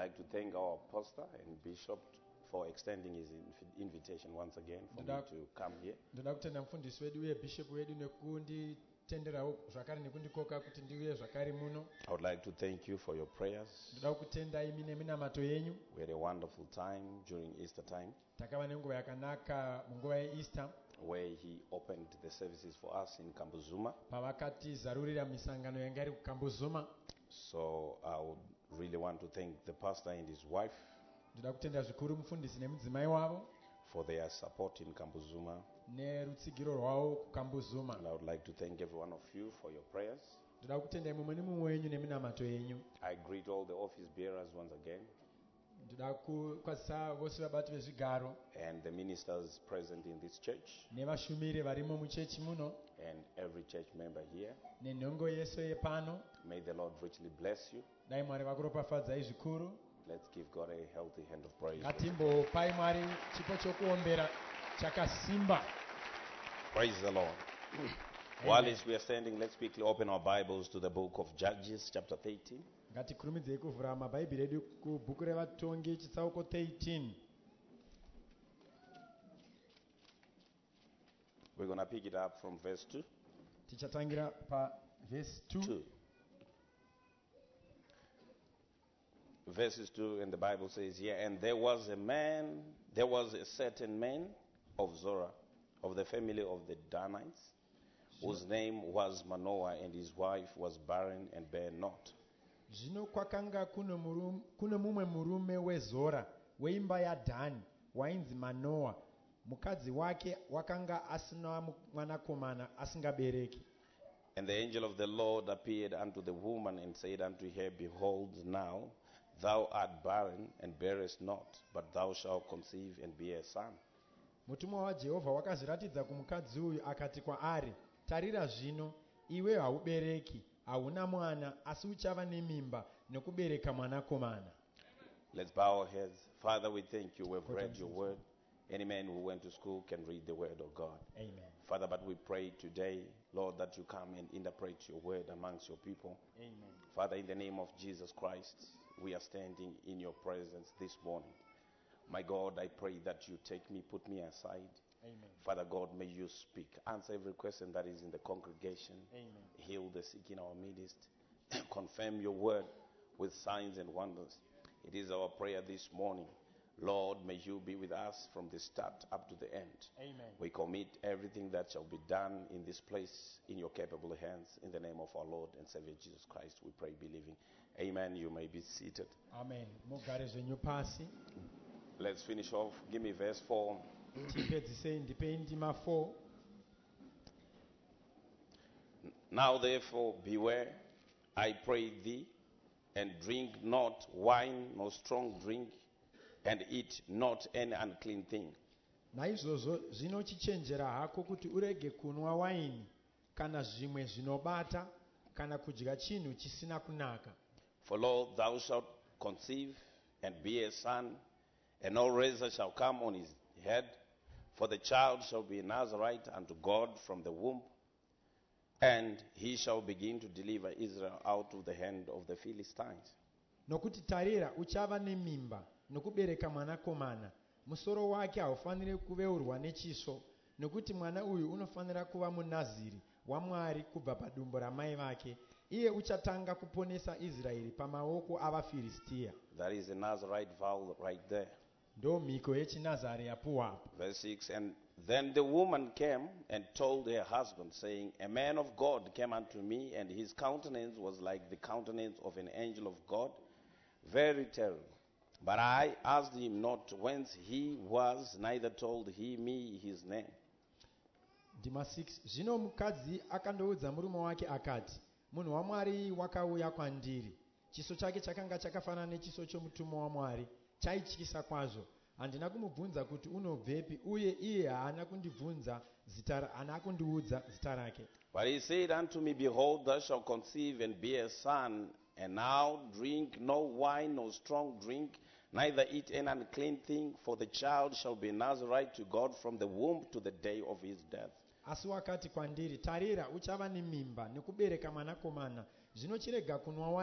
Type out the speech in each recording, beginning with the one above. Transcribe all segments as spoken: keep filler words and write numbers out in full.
like to thank our pastor and bishop for extending his inv- invitation once again for me Ndoda- to come here. ndoda kutenda mufundisi wedu uye bishop wedu nekunditenderawo zvakare nekundikoka kuti ndiuye zvakare muno. I would like to thank you for your prayers. ndoda kutenda imi neminamato yenyu. We had a wonderful time during Easter time takava nenguva yakanaka munguva yeeaster where he opened the services for us in Kambuzuma. pavakatizarurira misangano yanga iri kukambuzuma. So I would really want to thank the pastor and his wife ndoda kutenda zvikuru mufundisi nemudzimai wavo for their support in Kambuzuma. nerutsigiro rwavo kukambuzuma. And I would like to thank every one of you for your prayers. ndoda kutenda mumwe nemumwe wenyu neminamato yenyu. I greet all the office bearers once again ndoda kukwazisa vose vabati vezvigaro and the ministers present in this church nevashumiri varimo muchechi muno and every church member here. nenhongo yese yepano. May the Lord richly bless you. dai mwari vakuropafadzai zvikuru. Let's give God a healthy hand of praise. ngatimbopai mwari chipo chokuombera chakasimba. Praise the Lord. While as we are standing, let's quickly open our Bibles to the book of Judges, chapter thirteen. ngatikurumidzei kuvhura mabhaibheri edu kubhuku revatongi chitsauko thirteen. We're going to pick it up from verse two. tichatangira pavhesi two. two. Verses two, and the Bible says here, and there was a man, there was a certain man of Zorah, of the family of the Danites, whose name was Manoah, and his wife was barren and bare not. zvino kwakanga kuno murum- kuno mumwe murume wezora weimba yadhani wainzi manoa. mukadzi wake wakanga asina mu- mwanakomana asingabereki. And the angel of the Lord appeared unto the woman and said unto her, behold, now thou art barren and bearest not, but thou shalt conceive and bear a son. mutumwa wajehovha wakazviratidza kumukadzi uyu akati kwaari, tarira zvino iwe haubereki, hauna mwana, asi uchava nemimba nokubereka mwanakomana. Let's bow our heads. Father, we thank you. We've read your word. Any man who went to school can read the word of God. Amen. Father, but we pray today, Lord, that you come and interpret your word amongst your people. Amen. Father, in the name of Jesus Christ, we are standing in your presence this morning. My God, I pray that you take me, put me aside. Amen. Father God, may you speak. Answer every question that is in the congregation. Amen. Heal the sick in our midst. Confirm your word with signs and wonders. It is our prayer this morning. Lord, may you be with us from the start up to the end. Amen. We commit everything that shall be done in this place in your capable hands. In the name of our Lord and Savior Jesus Christ, we pray, believing. Amen. You may be seated. Amen. mugare zvenyu pasi. Let's finish off. Give me verse four. tipedzisei ndipei ndima four. Now therefore beware, I pray thee, and drink not wine nor strong drink, and eat not any unclean thing. naizvozvo zvino chichenjera hako kuti urege kunwa waini kana zvimwe zvinobata kana kudya chinhu chisina kunaka. For lo, thou shalt conceive and bear a son, and no razor shall come on his head, for the child shall be a Nazarite unto God from the womb, and he shall begin to deliver Israel out of the hand of the Philistines. nokuti tarira uchava nemimba nokubereka mwanakomana, musoro wake haufaniri kuveurwa nechisvo, nokuti mwana uyu unofanira kuva munaziri waMwari kubva padumbu ramai vake. iye uchatanga kuponesa Israeri pamaoko avaFiristia. That is a Nazarite vow right there. ndo mhiko yechinazare yapuwapo. Verse six, and then the woman came and told her husband, saying, a man of God came unto me, and his countenance was like the countenance of an angel of God, very terrible. But I asked him not whence he was, neither told he me his name. ndima six. zvino mukadzi akandoudza murume wake akati, munhu waMwari wakauya kwandiri. chiso chake chakanga chakafanana nechiso chomutumwa waMwari, chaityisa kwazvo. handina kumubvunza kuti unobvepi, uye iye haana kundibvunza zita ra- haana kundiudza zita rake. But he said unto me, behold, thou shalt conceive and bear a son, and now drink no wine nor strong drink, neither eat any unclean thing, for the child shall be Nazarite to God from the womb to the day of his death. asi wakati kwandiri, tarira uchava nemimba nekubereka mwanakomana, zvino chirega kunwa waini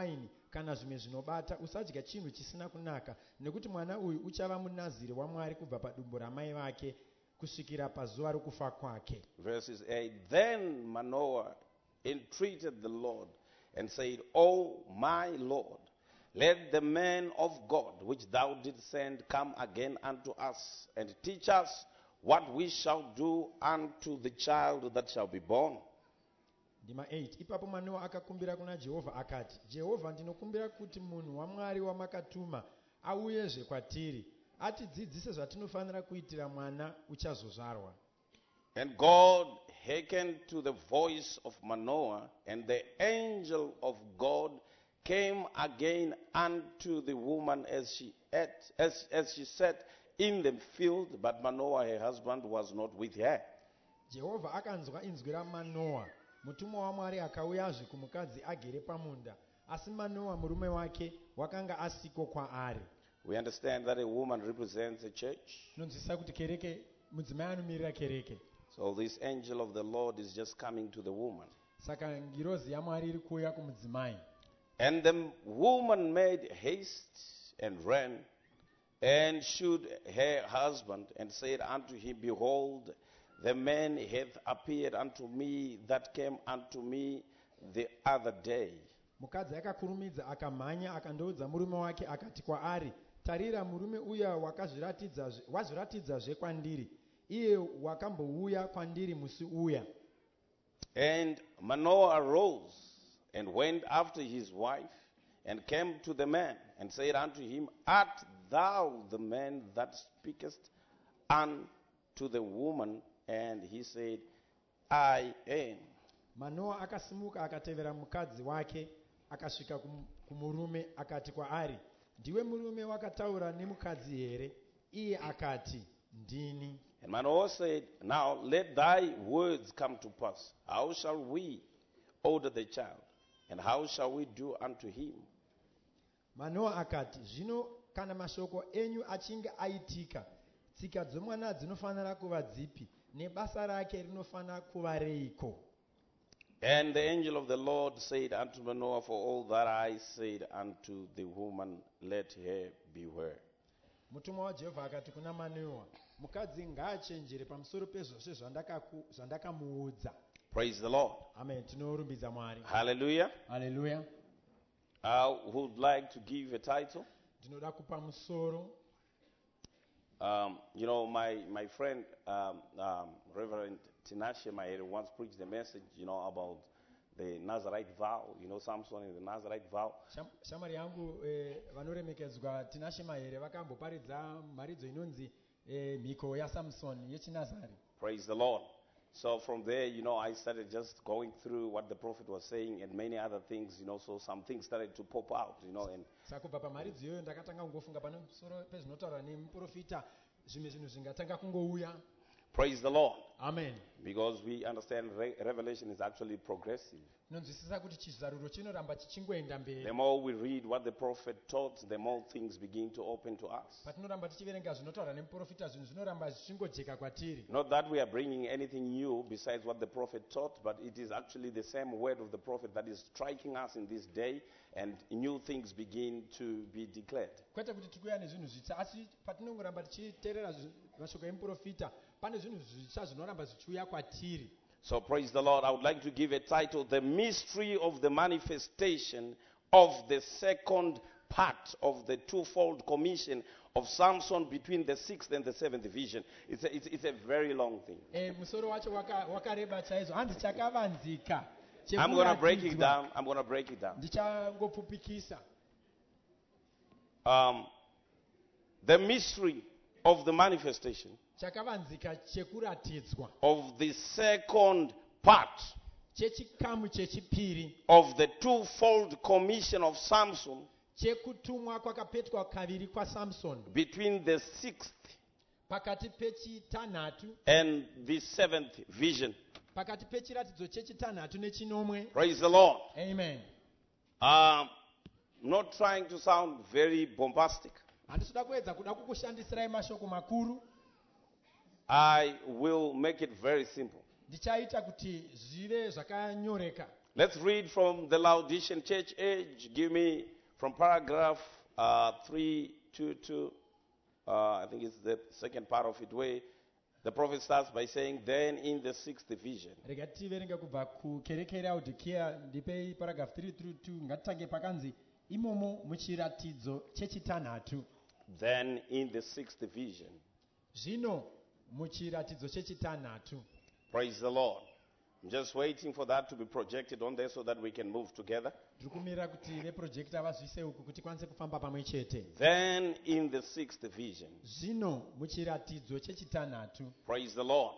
kana zvimwe zvinobata, usadya chinhu chisina kunaka, nekuti mwana uyu uchava munaziri waMwari kubva padumbu ramai vake kusvikira pazuva rokufa kwake. Verses eight. Then Manoah entreated the Lord and said, O my Lord, let the man of God which thou didst send come again unto us, and teach us what we shall do unto the child that shall be born. Ndima eight. Ipapo Manoa akakumbira kuna Jehovha akati, Jehovha, ndinokumbira kuti munhu waMwari wamakatuma auyezve kwatiri, atidzidzise zvatinofanira kuitira mwana uchazozvarwa. And God hearkened to the voice of Manoah, and the angel of God came again unto the woman as she ate, as, as she sat in the field, but Manoah her husband was not with her. Jehovha akanzwa inzwi raManoa, mutumwa waMwari akauyazve kumukadzi agere pamunda, asi Manoa murume wake wakanga asiko kwaari. We understand that a woman represents a church. Nonzwisisa kuti kereke, mudzimai anomirira kereke. So this angel of the Lord is just coming to the woman. Saka ngirozi yaMwari iri kuuya kumudzimai. And the woman made haste and ran and shewed her husband and said unto him, Behold, the man hath appeared unto me that came unto me the other day. Mukadzi akakurumidza akamhanya akandoudza murume wake akati kwaari, tarira murume uya wazviratidzazve kwandiri, iye wakambouya kwandiri musi uya. And Manoah arose and went after his wife, and came to the man, and said unto him, Art thou the man that speakest unto the woman? And he said, I am. Manoa akasimuka akatevera mukadzi wake, akasvika kumurume akati kwaari, ndiwe murume wakataura nemukadzi here? Iye akati, ndini. And Manoah said, Now let thy words come to pass. How shall we order the child? And how shall we do unto him? Manoa akati, zvino kana mashoko enyu achinge aitika, tsika dzomwana dzinofanira kuva dzipi, nebasa rake rinofanira kuva reiko? And the angel of the Lord said unto Manoah, For all that I said unto the woman, let her beware. Mutumwa waJehovha akati kuna Manoa, mukadzi ngaachenjere pamusoro pezvose zvandakamuudza. Praise the Lord. Amen. Tinorumbidza Mwari. Hallelujah. Hallelujah. I would like to give a title. Ndinoda kupa musoro. Um, you know, my, my friend, um, um, Reverend Tinashe Mahere once preached a message, you know, about the Nazarite vow. You know, Samson and the Nazarite vow. Shamari yangu vanoremekedzwa Tinashe Mahere vakamboparidza mharidzo inonzi mhiko yaSamson yechiNazari. Praise the Lord. So from there, you know, I started just going through what the prophet was saying and many other things, you know, so some things started to pop out, you know. And sakubva pamharidzo iyoyo ndakatanga kungofunga pamusoro pezvinotaurwa nemuprofita, zvimwe zvinhu zvingatanga kungouya. praise the Lord. Amen. Because we understand re- Revelation is actually progressive. Nonzwisisa kuti chizaruro chinoramba chichingoenda mberi. The more we read what the prophet taught, the more things begin to open to us. Patinoramba tichiverenga zvinotaurwa nemuprofita, zvinhu zvinoramba zvichingojeka kwatiri. Not that we are bringing anything new besides what the prophet taught, but it is actually the same word of the prophet that is striking us in this day, and new things begin to be declared. Kwete kuti tikuya nezvinhu zvitsva, asi patinongoramba tichiteerera mashoko emuprofita, pane zvinhu zvitsva zvinoramba zvichiuya kwatiri. So praise the Lord. I would like to give a title, The Mystery of the Manifestation of the Second Part of the Twofold Commission of Samson between the sixth and the seventh vision. It's a, it's, it's a very long thing. Eh, musoro wacho wakareba chaizvo, handi chakavanzika. I'm going to break it down. I'm going to break it down. Ndichangopfupikisa. Um, the mystery of the manifestation Chakavanzika chekuratidzwa. of the second part Chechikamu chechipiri. of the twofold commission of Samson Chekutumwa kwakapetwa kaviri kwa Samson. between the sixth Pakati pechitanhatu. and the seventh vision. Pakati pechiratidzo chechitanhatu nechinomwe. Praise the Lord. Amen. Um, not trying to sound very bombastic. Handisuda kuedza kuda kukushandisirai mashoko makuru. I will make it very simple. Ndichaita kuti zvive zvakanyoreka. Let's read from the Laodicean church age. Give me from paragraph uh, three twenty-two, uh, I think it's the second part of it, where the prophet starts by saying, then in the sixth division. rega tiverenga kubva kukereke yaudhikia ndipei paragraph three through two ngatitange pakanzi imomo muchiratidzo chechitanhatu. Then in the sixth division. Zvino muchiratidzo chechitanhatu. Praise the Lord. I'm just waiting for that to be projected on there so that we can move together. Tiri kumirira kuti veprojecta vazvise uku kuti kwanise kufamba pamwe chete. Then in the sixth division. Zvino muchiratidzo chechitanhatu. Praise the Lord.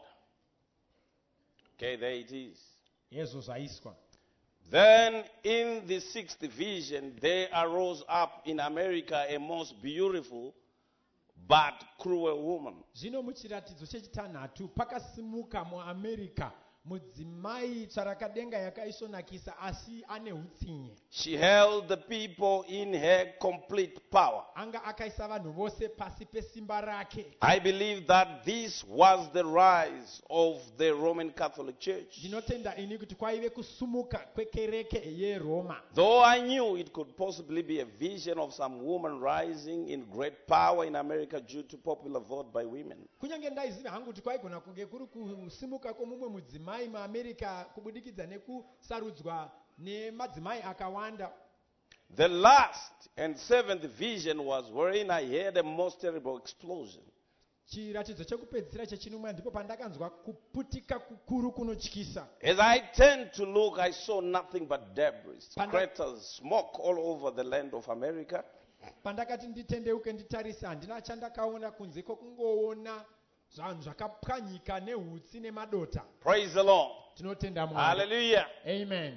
Okay, there it is. Ezvo zvaiswa. Then in the sixth division there arose up in America a most beautiful but cruel woman. Zvino muchiratidzo chechitanhatu pakasimuka muAmerica mudzimai tsvarakadenga yakaisvonakisa asi ane utsinye. She held the people in her complete power. Anga akaisa vanhu vose pasi pesimba rake. I believe that this was the rise of the Roman Catholic Church. Ndinotenda ini kuti kwaive kusumuka kwekereke yeRoma. Though I knew it could possibly be a vision of some woman rising in great power in America due to popular vote by women. Kunyange ndaiziva hangu kuti kwaigona kunge kuri kusimuka kwomumwe mudzimai muAmerica kubudikidza nekusarudzwa nemadzimai akawanda. The last and seventh vision was wherein I heard a most terrible explosion. Chiratidzo chekupedzisira chechinomwe ndipo pandakanzwa kuputika kukuru kunotyisa. As I turned to look, I saw nothing but debris, craters, smoke all over the land of America. Pandakati nditendeuke nditarisa handina chandakaona kunze kungoona zvanhu zvakapwanyika nehutsi nemadota. Praise the Lord. Tinotenda Mwari. Hallelujah. Amen.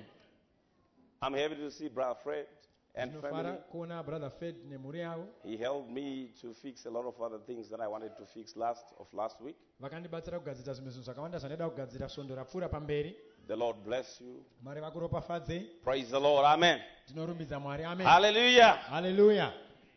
I'm happy to see Brother Fred and family. Kuona Brother Fred nemhuri yavo. He helped me to fix a lot of other things that I wanted to fix last of last week. Vakandibatsira kugadzira zvimwe zvinhu zvakawanda zvandaida kugadzira svondo rapfuura pamberi. The Lord bless you. Mwari vakuropafadze. Praise the Lord. Amen. Tinorumbidza Mwari. Amen. Hallelujah. Hallelujah.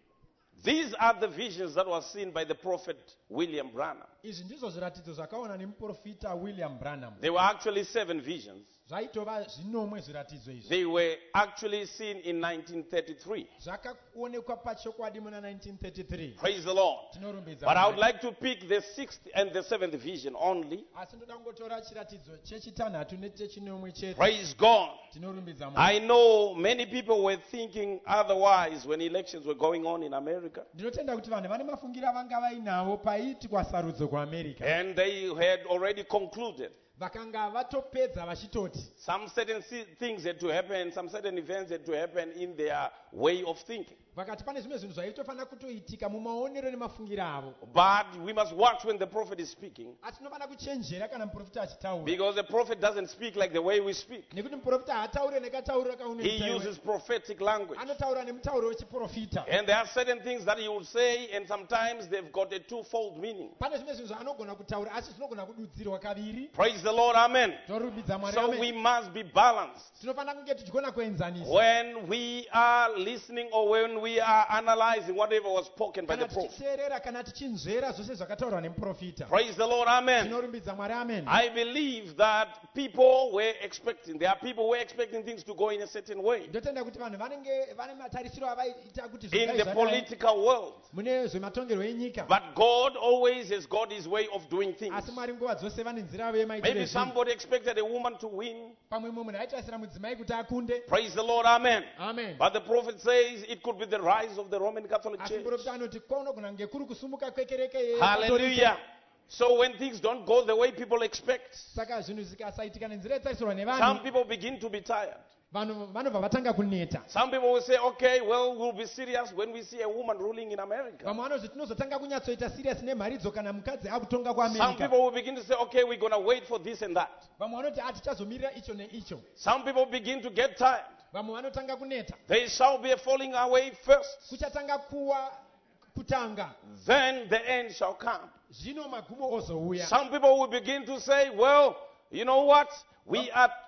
These are the visions that were seen by the prophet William Branham. Izvi ndizvo zviratidzo zvakaona nemuprofita William Branham. There were actually seven visions. Zvaitova zvinomwe zviratidzo izvi. They were actually seen in nineteen thirty-three. Zvakaonekwa pachokwadi muna nineteen thirty-three. Praise the Lord. Tinorumbidza. But I would like to pick the sixth and the seventh vision only. Asi ndoda kungotora chiratidzo chechitanhatu nechechinomwe chete. Praise God. Tinorumbidza Mwari. I know many people were thinking otherwise when elections were going on in America. Ndinotenda kuti vanhu vane mafungiro avanga vainavo paiitwa sarudzo kuAmerica. And they had already concluded. Vakanga vatopedza vachitoti. Some certain things had to happen, some certain events had to happen in their way of thinking. Vakati pane zvimwe zvinhu zvaitofanira kutoitika mumaonero nemafungiro avo. But we must watch when the prophet is speaking. Asi tinofanira kuchenjera kana muprofita achitaura. Because the prophet doesn't speak like the way we speak. Nekuti muprofita haatauri nekatauriro kaunoita. He uses prophetic language. Anotaura nemutauro wechiprofita. And there are certain things that he will say, and sometimes they've got a twofold meaning. Pane zvimwe zvinhu zvaanogona kutaura asi zvinogona kududzirwa kaviri. Praise the Lord. Amen. Torumbidza Mwari. So we must be balanced. Tinofanira kunge tichigona kuenzanisa. When we are listening or when we are analyzing whatever was spoken by the prophet. Kana tichinzvera zvose zvakataurwa nemuprofita. Praise the Lord. Amen. Tinorumbidza Mwari. Amen. I believe that people were expecting, there are people who were expecting things to go in a certain way. Ndotenda kuti vanhu vanenge vane matarisiro avaita kuti in the political world. mune zvematongerwo enyika. But God always has got his way of doing things. Asi Mwari nguva dzose vane nzira yavo yemaitiro. Maybe somebody expected a woman to win. Pamwe mumwe munhu aitarasira mudzimai kuti akunde. Praise the Lord. Amen. Amen. But the prophet says it could be the rise of the Roman Catholic Church. Asi muprofita anoti kwaunogona kunge kuri kusumuka kwekereke ye. Hallelujah. So when things don't go the way people expect, saka zvinhu zikasaitika nenzira yatarisirwa nevanhu, some people begin to be tired. Vanhu vanobva vatanga kuneta. Some people will say, okay, well, we'll be serious when we see a woman ruling in America. Vamwe vanoti tinozotanga kunyatsoita serious nemharidzo kana mukadzi akutonga kuAmerica. Some people will begin to say, okay, we're going to wait for this and that. Vamwe vanoti atichazomirira icho neicho. Some people begin to get tired. Vamwe vanotanga kuneta. There shall be a falling away first. Kuchatanga kuwa kutanga. Then the end shall come. Zvino magumo ozouya. Some people will begin to say, well, you know what? We are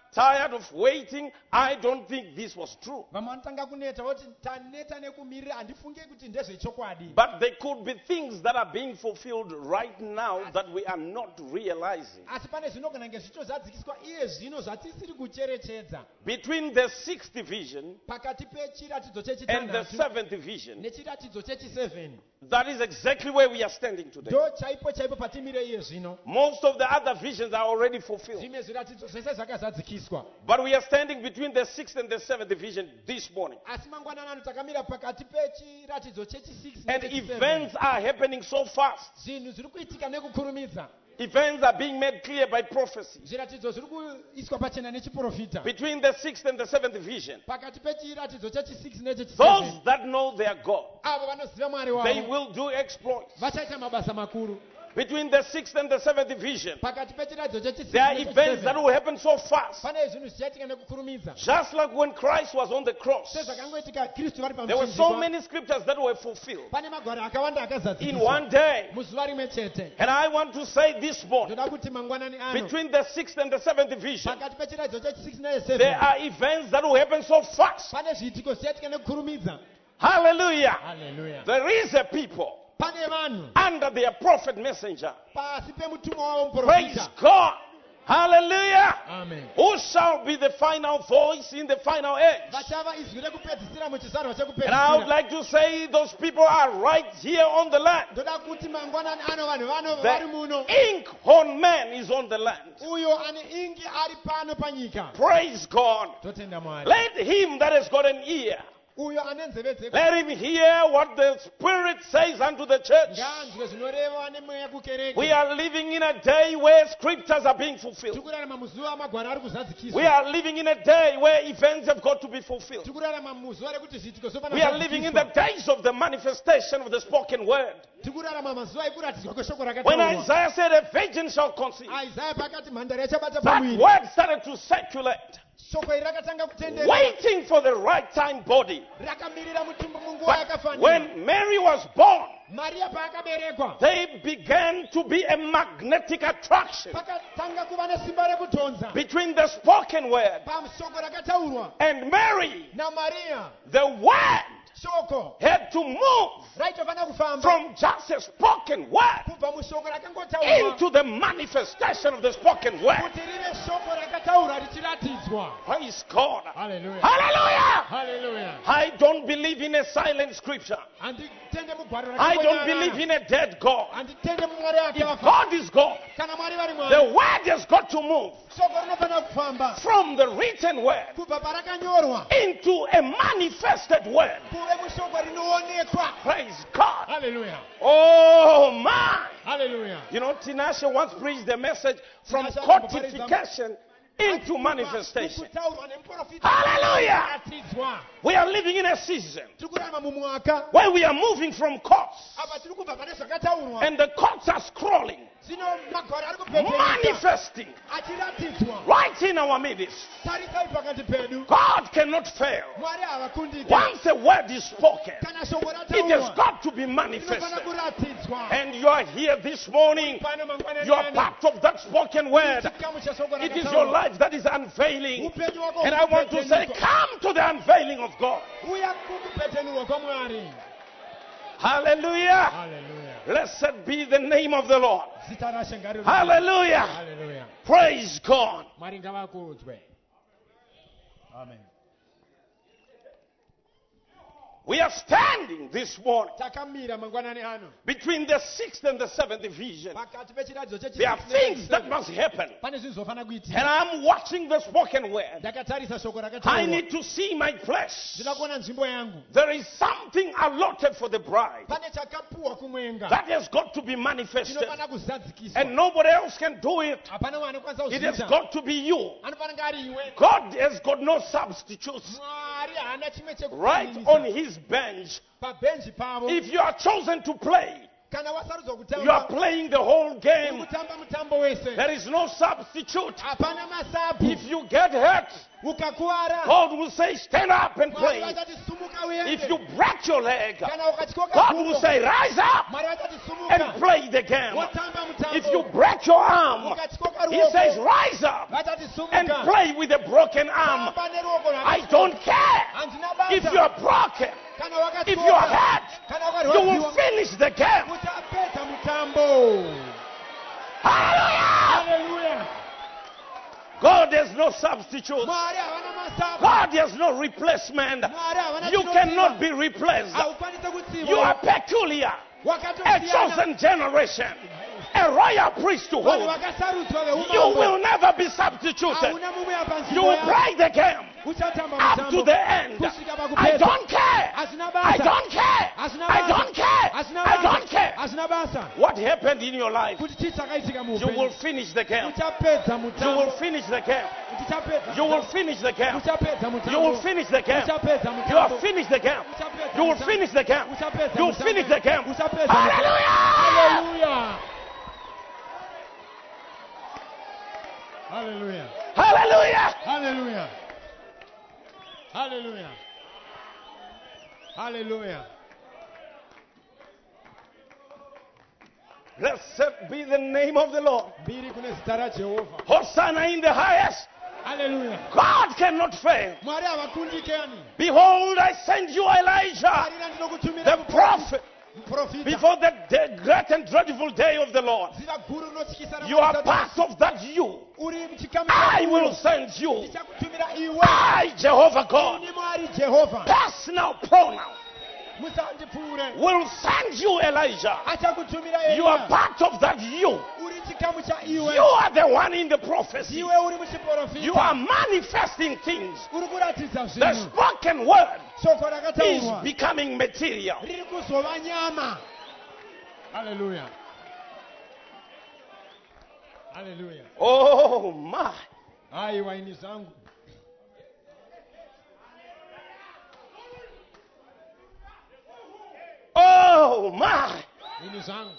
tired of waiting. I don't think this was true. vamwe vanotanga kuneta voti taneta nekumirira handifunge kuti ndezvechokwadi. But there could be things that are being fulfilled right now that we are not realizing. asi pane zvinogona kunge zvicho zvadzikiswa iye zvino zvatisiri kucherechedza. Between the sixth vision pakati pechiratidzo and the chechitandatu seventh vision, nechiratidzo chechi-seven that is exactly where we are standing today. ndo chaipo chaipo patimire iye zvino. Most of the other visions are already fulfilled. zvimwe zviratidzo zvese zvakazadzikiswa. But we are standing between the sixth and the seventh vision this morning. asi mangwanani ano takamira pakati pechiratidzo chechi-six And nechechi-seven. events are happening so fast. zvinhu zviri kuitika nekukurumidza. Events are being made clear by prophecy. zviratidzo zviri kuiswa pachena nechiprofita. Between the sixth and the seventh vision, pakati pechiratidzo chechi-six those nechechi-seven that know their God, avo vanoziva mwari they wavo will do exploits. vachaita mabasa makuru. Between the sixth and the seventh vision, pakati pechiratidzo chechi-six there are events that nechechi-seven will happen so fast. pane zvinhu zvichaitika nekukurumidza. Just like when Christ was on the cross, sezvakangoitika kristu vari there were so pamuchinjikwa. many scriptures that were fulfilled pane magwaro akawanda in akazadziswa one day. muzuva rimwe chete. And I want to say this morning, ndoda kuti mangwanani ano between the sixth and the seventh vision, pakati pechiratidzo chechi-six there nechechi-seven are events that will happen so fast. pane zviitiko zvichaitika nekukurumidza. Hallelujah. Haleluya. There is a people pane vanhu under their prophet messenger. pasi pemutumwa wavo Praise muprofita. God. Hallelujah. amen. Who shall be the final voice in the final age? vachava izwi rekupedzisira muchizvarwa And I would chekupedzisira. like to say those people are right here on the land. ndoda kuti mangwanani ano vanhu vano The vari muno. inkhorn man is on the land. uyo ane ingi ari pano panyika. Praise God. totenda mwari. Let him that has got an ear, uyo ane nzeve dzeku let him hear what the Spirit says unto the church. nganzwe zvinoreva nemweya kukereke. We are living in a day where scriptures are being fulfilled. tikurarama muzuva magwaro ari We kuzadzikiswa. are living in a day where events have got to be fulfilled. tikurarama muzuva rekuti zviitiko zvinofana We are living in the kuzadzikiswa. days of the manifestation of the spoken word. tikurarama mazuva ekuratidzwa kweshoko When rakataurwa. Isaiah said a virgin shall conceive, isaya pakati mhandara yachabata that pamwiri. word started to circulate, shoko iri rakatanga kutendera. waiting for the right time body. rakamirira mutumbu munguva But yakafanira. when Mary was born, maria paakaberekwa they began to be a magnetic attraction pakatanga kuva nesimba rekudhonza between the spoken word pashoko rakataurwa and Mary. namariya. The word shoko had to move raitofanira kufamba from just a spoken word kubva mushoko rakangotaurwa into the manifestation of the spoken word. kuti rive shoko rakataurwa richiratidzwa. Praise God. haleluya. Hallelujah. haleluya. I don't believe in a silent scripture. handitende mugwaro I don't believe in a dead God. handitende mumwari If akafa. God is God, kana mwari vari mwari the word has got to move shoko rinofanira kufamba from the written word kubva parakanyorwa into a manifested word. kuve mushoko rinoonekwa. Praise God. haleluya. Oh my. haleluya. You know, Tinashe once preached the message from Tinashe codification into manifestation. kutaurwa nemuprofita. Hallelujah. ratidzwa. We are living in a season tikurarama mumwaka where we are moving from courts, apa tiri kubva pane zvakataurwa. and the courts are scrolling, zvino magwaro ari kupedzereka manifesting achiratidzwa. right in our midst. tarisai pakati pedu. God cannot fail. mwari havakundiki. Once a word is spoken, kana shoko it has rataurwa got to be rinofanira manifested. kuratidzwa. And you are here this morning. pano mangwanani You are ano. part of that spoken word. chikamu cheshoko It is your rakataurwa. life that is unveiling. upenyu wako And I want to say, hurikupetenurwa. come to the unveiling of God. uya kukupetenurwa kwamwari. Hallelujah. haleluya. Blessed be the name of the Lord. zita rashe ngari. Hallelujah. haleluya. Praise God. mwari ngavakudzwe. amen. We are standing this morning takamira mangwanani ano between the sixth and the seventh vision. pakati pechiratidzo There are things that chechi must happen. pane zvinhu zvofanira kuitika. And I'm watching the spoken word. ndakatarisa shoko I rakataurwa. need to see my place. ndinoda kuona nzvimbo yangu. There is something allotted for the bride pane chakapuwa kumwenga that has got to be manifested. chinofanira kuzadzikiswa. And nobody else can do it. hapana mwana anokwanisa It has kuzviita. got to be you. anofanira kunge ari iwe. God has got no substitutes. mwari haana chimwe Right on chekufananisa. his bench. pabhenji pavo. If you are chosen to play, kana wasarudzwa You are kutamba playing the whole game. kutamba mutambo wese There is no substitute. hapana masabu If you get hurt, ukakuwara God will say, stand up and Mwari play. vachati sumuka If uende you break your leg, kana ukatyoka God will gumbo say, rise up Mwari vachati and sumuka play the game. wotamba mutambo If you break your arm, ukatyoka He says, ruoko rise up vachati and sumuka play with a broken arm. tamba neruoko I don't care handina if you basa are broken, kana if you are wakatyoka hurt, kana you will wakarwadziwa finish the game. utapedza mutambo Hallelujah! haleluya God has no substitute. Mwari havana masabu God has no replacement. Mwari havana You cannot be replaced. haukwanise You are kutsiva peculiar, a wakatosiyana chosen generation, a royal vanhu priesthood. vakasarudzwa You veumambo will never be substituted. hauna mumwe You yapanzvimbo will yako play the game uchatamba up to mutambo the end. kusvika I pakupedza don't care. hazvina I basa don't care. hazvina I basa don't care. hazvina I don't basa care. hazvina basa What happened in your life? kuti chii chakaitika You will muupenyu finish the game. uchapedza You will mutambo finish the game. tichapedza You will finish the game. uchapedza You will mutambo finish the game. uchapedza You have mutambo finished the game. uchapedza You will mutambo. finish the game. uchapedza You will mutambo. finish the game. uchapedza mutambo. Hallelujah! haleluya haleluya Hallelujah! haleluya haleluya haleluya Blessed be the name of the Lord. mbiri kune zita rajehovha Hosanna in the highest. haleluya God cannot fail. mwari havakundikani Behold, I send you Elijah, tarira ndinokutumira the prophet, muprofita before the day, great and dreadful day of the Lord. ziva guru rinotyisa You are part of that you. uri muchikamu I chaguyo. will send you. ndichakutumira iwe I, Jehovah God, ini mwari jehovha personal pronoun, musandipfuure will send you Elijah. achakutumira You are Eliya. part of that you. uri chikamu cha iwe You are the one in the prophecy. iwe uri You muchiprofita are manifesting things. uri kuratidza The zvinhu spoken word shoko is rakataurwa becoming material. riri kuzova nyama haleluya haleluya Oh my. aiwa ini zvangu Oh my. ini zvangu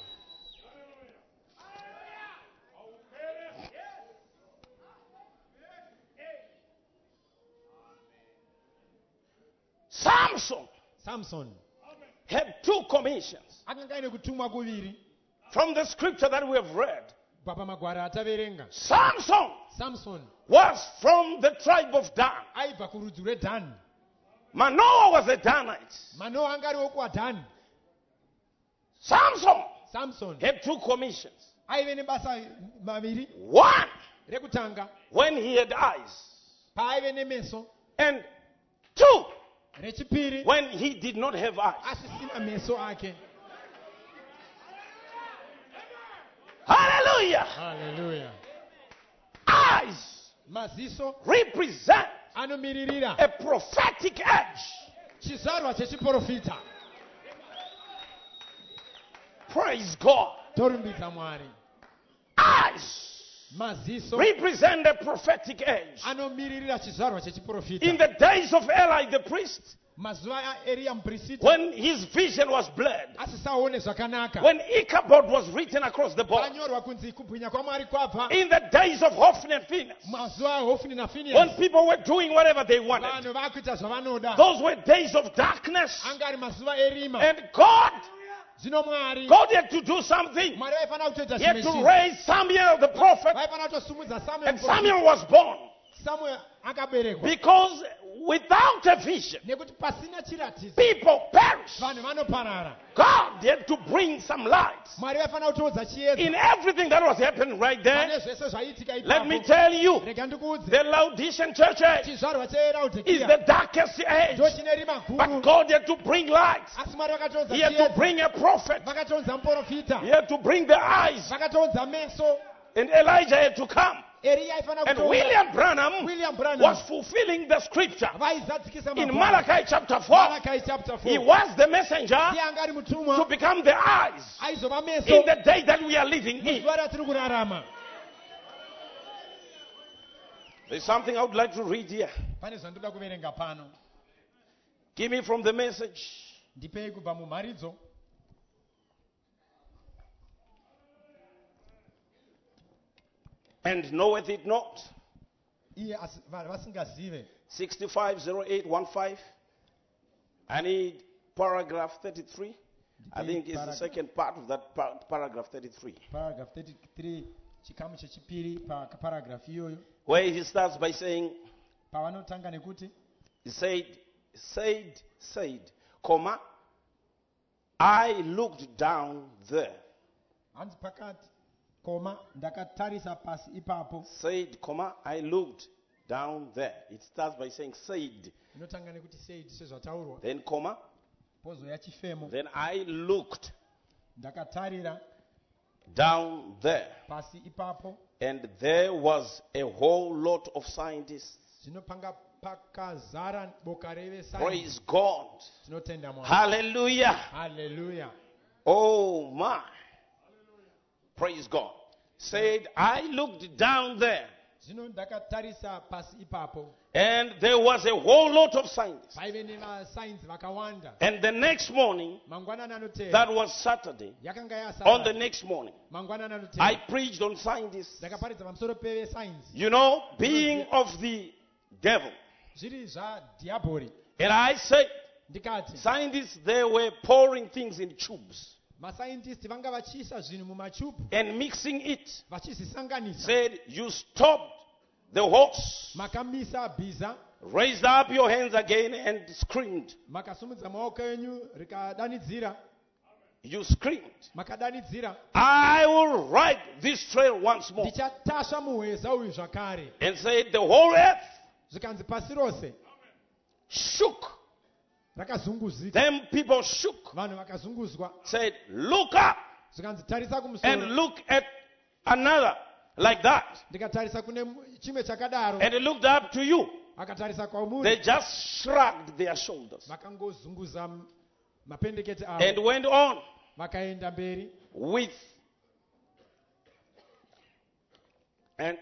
Samson samson had two commissions akanga aine kutumwa kuviri from the scripture that we have read. kubva pamagwara ataverenga Samson samson was from the tribe of Dan. aibva kurudzi rwedhani Manoah was a Danite. manoa anga ariwo kuwadhani Samson samson had two commissions. aive nebasa maviri One, rekutanga when he had eyes. paaive nemeso And two, rechipiri when he did not have eyes. asisina meso ake Hallelujah. haleluya Eyes maziso represent anomiririra a prophetic edge. chizvarwa chechiprofita Praise God. torumbidza mwari Eyes maziso represent a prophetic edge. anomiririra chizvarwa In chechiprofita the days of Eli the priest, mazuva aeriya muprofita when his vision was blurred, asisaone zvakanaka when Ichabod was written across the board, panyorwa kunzi kubwinya kwamwari kwabva in the days of Hophni and Phinehas, mazuva ahofni when nafinehasi people were doing whatever they wanted, vanhu vakuita zvavanoda those were days of darkness. anga ari mazuva erima And God, zvino mwari God had to do something. mwari vaifanira kutoita He had chimwe to chinhu raise Samuel the prophet, vaifanira kutosumudza and samuel Samuel was born. samuel akaberekwa Because without a vision, nekuti pasina chiratidzo people perish. vanhu vanoparara God had to bring some light mwari vaifanira kutoudza chiedza in everything that was happening right there. pane zvese zvaiitika Let me ipapo tell you, rega ndikuudze the Laodicean church age chizvarwa is cheraudhikiya the darkest age. ndo chine rima But guru God had to bring light. asi mwari vakatoudza He had to chiedza bring a prophet. vakatoudza muprofita He had to bring the eyes. vakatoudza meso And Elijah had to come. eriya aifanira And kutoudza William Branham william branham was fulfilling the scripture. vaizadzikisa In magwara. Malachi chapter four, Malachi chapter he four was the messenger iye anga ari to mutumwa become the eyes aizova in meso the day that we are living in. zuva ratiri kurarama There's something I would like to read here. pane zvandoda kuverenga pano Give me from the message. ndipei kubva mumharidzo and knoweth it not. iye asi- va- vasingazive. sixty-five oh eight fifteen. I need paragraph thirty-three. I think it's the Paragraph. second part of that par- paragraph thirty-three, Paragraph thirty-three chikamu chechipiri paparagraph iyoyo where he starts by saying, pavanotanga nekuti he said, said, said, comma, I looked down there. hanzi pakati koma ndakatarisa pasi ipapo. Said, comma, I looked down there. It starts by saying said, Inotanga nekuti said sezvataurwa, then comma, pozoya chifemo then I looked ndakatarira down there. pasi ipapo, And there was a whole lot of scientists. zvinopanga pakazara boka revesainzi. Praise God. Tinotenda Mwari. Hallelujah. Hallelujah. Oh my. Praise God. Said, I looked down there. Zvino ndakatarisa pasi ipapo, And there was a whole lot of scientists. paive nevasainzi vakawanda. And the next morning, Mangwanani anoteera, that was Saturday, yakanga on the yaSaturday. next morning, Mangwanani anoteera, I preached on scientists. ndakaparidza pamusoro pevesainzi, You know, being of the devil. zviri zvadhiabhori. And I said, Ndikati scientists, they were pouring things in tubes masaintisti vanga vachiisa zvinhu mumachubhu and mixing it. vachizvisanganisa. Said, you stopped the horse, Makamisa bhiza, raised up your hands again and screamed. makasumudza maoko enyu rikadanidzira, You screamed, makadanidzira, I will ride this trail once more. ndichatasva muhweza uyu zvakare. And said, the whole earth Zvikanzi pasi rose shook. rakazunguzika, Them people shook. vanhu vakazunguzwa. Said, look up Zvikanzi tarisa and kumusoro, look at another like that. ndikatarisa kune mu- chimwe chakadaro, And he looked up to you. akatarisa They kwaumuri, just shrugged their shoulders vakangozunguza m- mapendekete and avo, went on vakaenda mberi. with. And,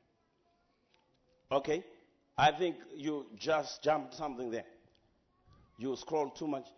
okay, I think you just jumped something there. You scrolled too much.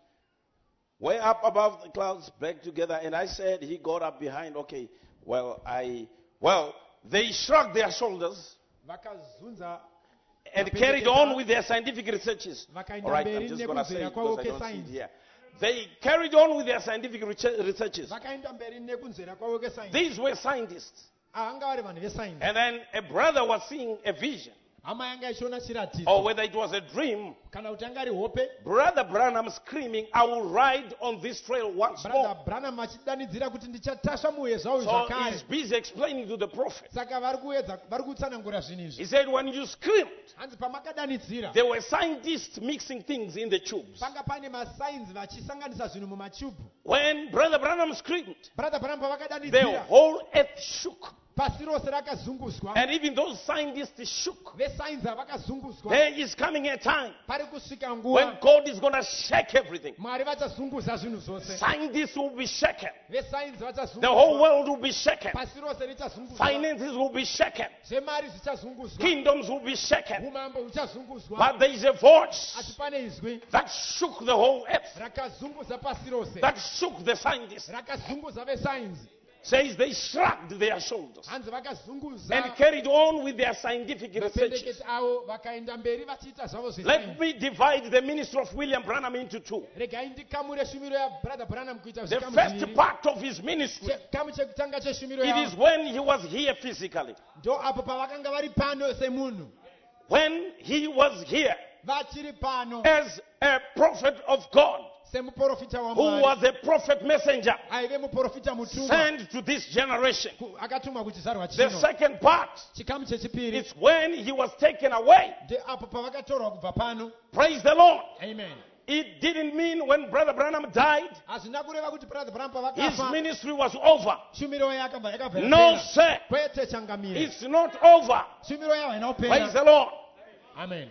Way up above the clouds, back together. And I said, he got up behind. Okay, well, I, well, they shrugged their shoulders Vakazunza and carried on with their scientific researches. Vakaenda All right, I'm mberi just going to say nekunzera it because kwavo I don't see it kesainzi. here. They carried on with their scientific reche- researches. Vakaenda mberi nekunzera kwavo kesainzi. These were scientists. Ava vanga vari vanhu vesainzi. And then a brother was seeing a vision, Hama yanga ichiona or chiratidzo whether it was a dream. kana kuti anga ri hope. Brother Branham screaming, I will ride on this trail once Brother more. Branham achidanidzira kuti ndichatasva muhweza uyu So he's zvakare. busy explaining to the prophet. Saka vari kuedza vari kutsanangura zvinhu izvi. He said, when you screamed, Hanzi pamakadanidzira there were scientists mixing things in the tubes. panga pane masainzi vachisanganisa zvinhu mumachubhu. When Brother Branham screamed, Brother Branham the pavakadanidzira whole earth shook. pasi rose rakazunguzwa, And even those scientists shook. vesainzi vakazunguzwa. There is coming a time Pari kusvika when nguva God is going to shake everything. Mwari vachazunguza zvinhu zvose. Scientists will be shaken. Vesainzi The whole vachazunguzwa. world will be shaken. Pasi rose richazunguzwa. Finances will be shaken. Zvemari zvichazunguzwa. Kingdoms will be shaken. Umambo huchazunguzwa. But there is a voice Asi pane izwi that shook the whole earth, rakazunguza pasi rose. that shook the scientists. Rakazunguza vesainzi. Says they shrugged their shoulders Hanzi vakazunguza and carried on with their scientific researches. mapendeketi avo vakaenda mberi vachiita zvavo Let zvesainzi. me divide the ministry of William Branham into two. Regai ndikamure shumiro yabrother Branham kuita The zvikamu first zviviri. part of his ministry, Chikamu chekutanga cheshumiro it is yavo when he was here physically. ndo apo pavakanga vari pano semunhu. When he was here Vachiri pano as a prophet of God, semuprofita who waMwari. was a prophet messenger Aive muprofita mutumwa sent to this generation. ku- akatumwa kuchizarwa The chino. second part Chikamu chechipiri is when he was taken away. nde apo pavakatorwa kubva pano. Praise the Lord. Amen. It didn't mean when Brother Branham died, Hazvina kureva kuti brother Branham his pavakafa ministry was over. shumiro yakabva yakabva No, yapera. sir. Kwete changamire. It's not over. Shumiro yavo haina Praise the kupera. Lord. Amen.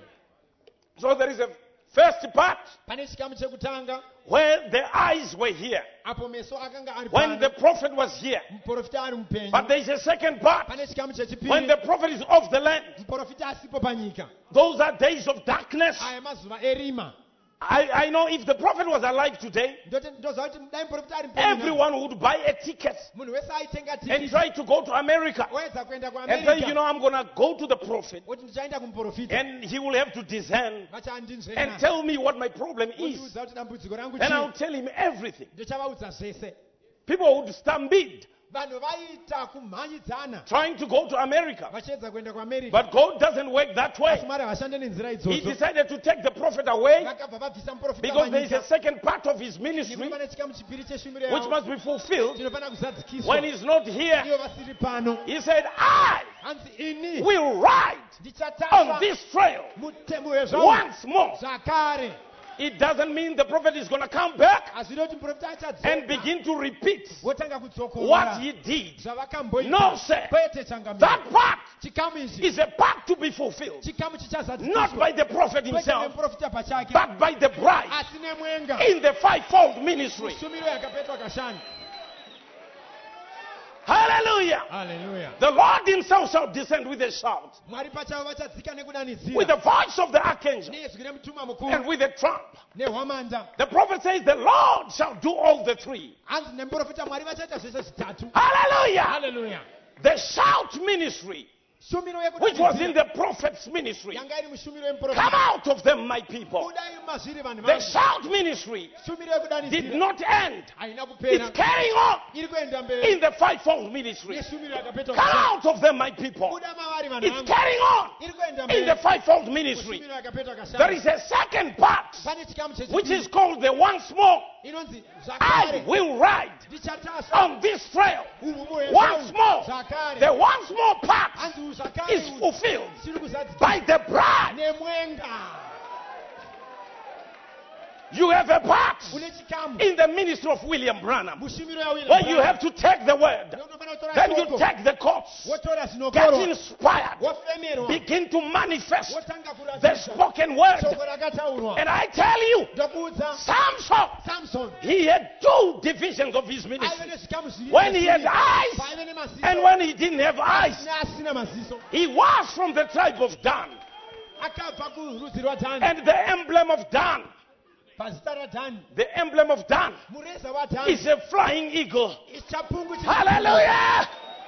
So there is a first part Pane chikamu chekutanga where the eyes were here. apo meso akanga ari When pano. the prophet was here. Muprofita ari mupenyu. But there is a second part Pane chikamu when chechipiri the prophet is off the land. muprofita asipo panyika. Those are days of darkness. Aya mazuva erima. I, I know if the prophet was alive today, Ndoti- ndoziva kuti dai muprofita ari mpeni everyone would buy a ticket munhu wese aitenga and tikiti try to go to America oedza kuenda and say, you kuamerica know, I'm going to go to the prophet oti ndichaenda kumuprofita and he will have to discern and vachandinzvera tell me what my problem is. undiudza kuti dambudziko rangu And I'll chii tell him everything. ndichavaudza zvese People would stampede vanhu vaita kumhanyidzana trying to go to America. vachiedza kuenda kuamerica But God doesn't work that way. asi mwari havashande nenzira He idzodzo decided to take the prophet away vakabva vabvisa muprofita because there is a panyika second part of his ministry nekuti pane chikamu chipiri cheshumiro which yavo must be fulfilled chinofanira kuzadzikiswa when he's not here. ivo vasiri pano He said, I hanzi ini will ride on ndichatamba this trail mutemo wezvau once more. zvakare It doesn't mean the prophet is going to come back hazviri kuti muprofita and achadzoka begin to repeat wotanga what kudzokora he did. zvavakamboita No, sir. kwete changamiro That part chikamu ichi is a part to be fulfilled, chikamu not chichazadzikiswa by the prophet kwete himself, nemuprofita pachake but by the bride asi nemwenga in the fivefold ministry. shumiro yakapetwa kashanu Hallelujah. haleluya The Lord himself shall descend with a shout, mwari pachavo vachadzika with nekudanidzira the voice of the archangel, nezwi remutuma and mukuru with a trump. nehwamanda The prophet says, the Lord shall do all the three. hanzi nemuprofita mwari vachaita zvese zvitatu Hallelujah. haleluya The shout ministry, shumiro which was in yekudanidzira the prophet's ministry, yanga iri mushumiro come yemuprofita out of them, my people. budai mazviri vanhu The vangu shout ministry shumiro did yekudanidzira not end. haina It's kupera carrying on iri kuenda mberi in the fivefold ministry. neshumiro yakapetwa Come kashanu out of them, my people. buda mavari vanhu It's vangu carrying on iri kuenda in the mberi fivefold ministry. mushumiro yakapetwa There kashanu is a second part, pane chikamu which is chechipiri called the once more. inonzi I zvakare will ride ndichatasva on this trail uhu once more. zvakare The once more part hanzi uhu zvakare is uhu fulfilled chiri kuzadzikiswa by the bride. nemwenga You have a part une chikamu in the ministry of William Branham mushumiro yawina where you have to take the word, unofanira kutora then you shoko take the course, wotora get zvinokorwa inspired, wofemerwa begin to manifest wotanga the kuratidza spoken word. shoko rakataurwa And I tell you, ndokuudza Samson, samson he had two divisions of his aive ministry. nezvikamu zviviri When he had zvesiri. eyes paive nemaziso and when he didn't have eyes. neasina maziso He was from the tribe of Dan. akabva kurudzi rwadhani And the emblem of Dan, pazita radhani the emblem of Dan mureza wadhani is a flying eagle. chapungu chiri- Hallelujah!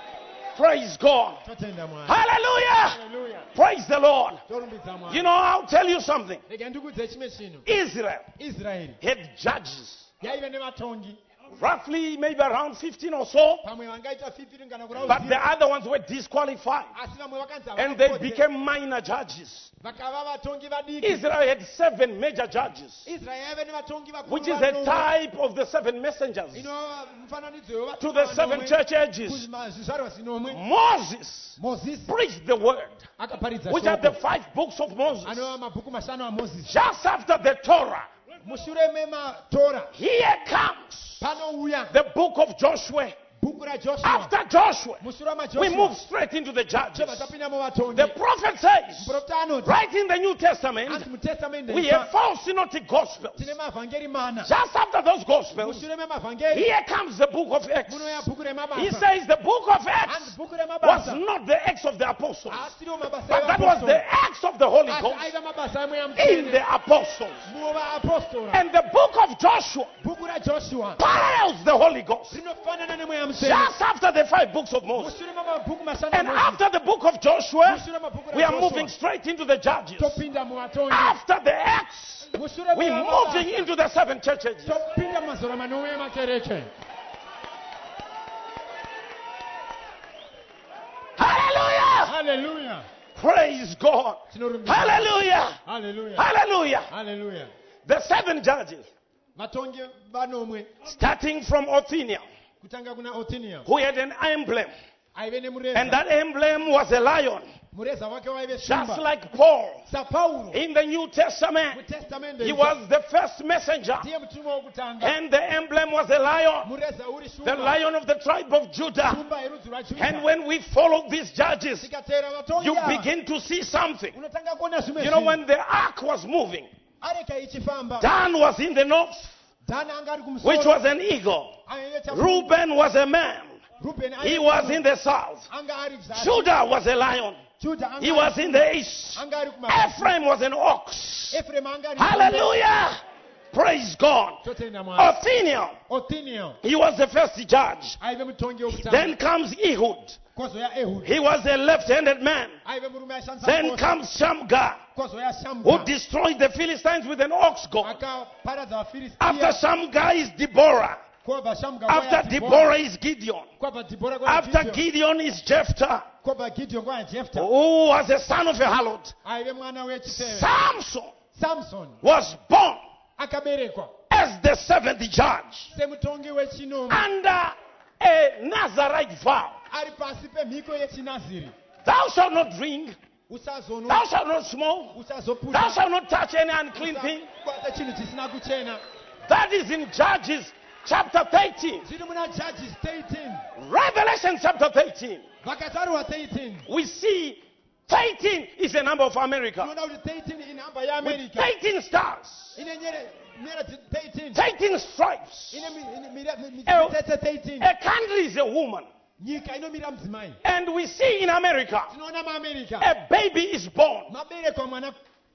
Praise God. totenda mwari Hallelujah! haleluya Praise the Lord. torumbidza mwari You know, I'll tell you something. rega ndikuudze chimwe chinhu Israel israeri had judges, yaive nevatongi roughly maybe around fifteen or so, pamwe vangaita fifteen kana but the kurauzira other ones were disqualified. asi vamwe vakanzi And they havana kodzero. became minor judges. vakava vatongi vadiki Israel had seven major judges, israeri yaive nevatongi vakuru which is a vanomwe. type of the seven messengers inova mufananidzo wevatongi to the seven vanomwe. church ages. Kuzvima- zvizvarwa zinomwe Moses mozisi preached the word, akaparidza which are the shoko five books of Moses. anova mabhuku mashanu amozisi Just after the Torah, mushure mematora here comes panouya the book of Joshua. bhuku rajoshua After Joshua, mushure we move majoshua straight into the judges. tobva tapinda muvatongi The prophet says, muprofita anoti right in the New Testament, anzi mutestamende we have four synoptic gospels. tine mavhangeri mana Just after those gospels, mushure memavhangeri here comes the book of Acts. munoya bhuku He remabasa says the book of hanzi Acts bhuku was remabasa not the Acts of the apostles, asiriwo mabasa but that was the Acts of the Holy asi Ghost aiva mabasa amwe in yamutsvene the apostles. muvaapostora And the book of Joshua bhuku rajoshua parallels the Holy Ghost. rinofanana nemwe yamutsvene Just after the five books of Moses. mushure memabhuku mashanu And amozisi after the book of Joshua, mushure mabhuku we are rajoshua moving straight into the Judges. topinda muvatongi After the Acts, mushure we're moving memabasa into the seven churches. topinda mumazora manomwe emakereke Hallelujah! haleluya Praise God. tinorumbidza Hallelujah! haleluya Hallelujah! haleluya The seven judges, vatongi vanomwe starting from Othniel, kutanga kuna othniel who had an emblem, aive and nemureza that emblem was a lion, mureza wake waive just shumba like Paul sapauro in the New Testament. mutestamende He was the first messenger, ndiye mutumwa wokutanga and the emblem was a lion, mureza uri the shumba lion of the tribe of Judah. shumba yerudzi And rwajuda when we follow these judges, tikateera vatongi you ava, begin to see something. unotanga kuona zvimwe You know, zvinhu. when the ark was moving, areka ichifamba Dan was in the north, dhani anga ari which kumusoro was an eagle. aive chapungu. Reuben was a man, Rubeni He aiva was in the south. anga ari kuzasi. Judah was a lion. Juda anga He ari was in the east. anga ari kumabusi. Ephraim was an ox. Ephraim anga ari Hallelujah. Praise God. Totenda Mwari. Othniel, Othniel he was the first judge. aive mutongi wokutanga. Then comes Ehud. Kozoya Ehud He was a left-handed man. aive murume ashandisa Then nkota. comes Shamgar, Kozoya who Shamga destroyed the Philistines with an ox goad. akaparadza vafilistia. After Shamgar is Deborah. Kwabva Shamga After kwaya Deborah is Gideon. kwabva Deborah kwaya After Gideon. Gideon is Jephthah, Kwabva Gideon kwaya Jephthah who was a son of a harlot. aive mwana wechifeve. Samson Samson was born akaberekwa as the seventh judge semutongi wechinomwe under a Nazarite vow. ari pasi pemhiko yechinaziri. Thou shalt not drink, Usazonwa, thou shalt not smoke, usazoputa, thou shalt not touch any unclean thing. usabata chinhu chisina kuchena. That is in Judges chapter thirteen. Zviri muna Judges thirteen. Revelation chapter thirteen. Vakatarwa thirteen. We see thirteen is the number of America. Tinoona kuti thirteen inhamba With yeAmerica. thirteen stars, Ine nyere nyeredzi thirteen. thirteen stripes. Ine mi- ine mira- mi- mi- Oh. mitsetse thirteen. A country is a woman. Nyika inomira mudzimai. And we see in America, Tinoona muAmerica a baby is born. maberekwa mwana,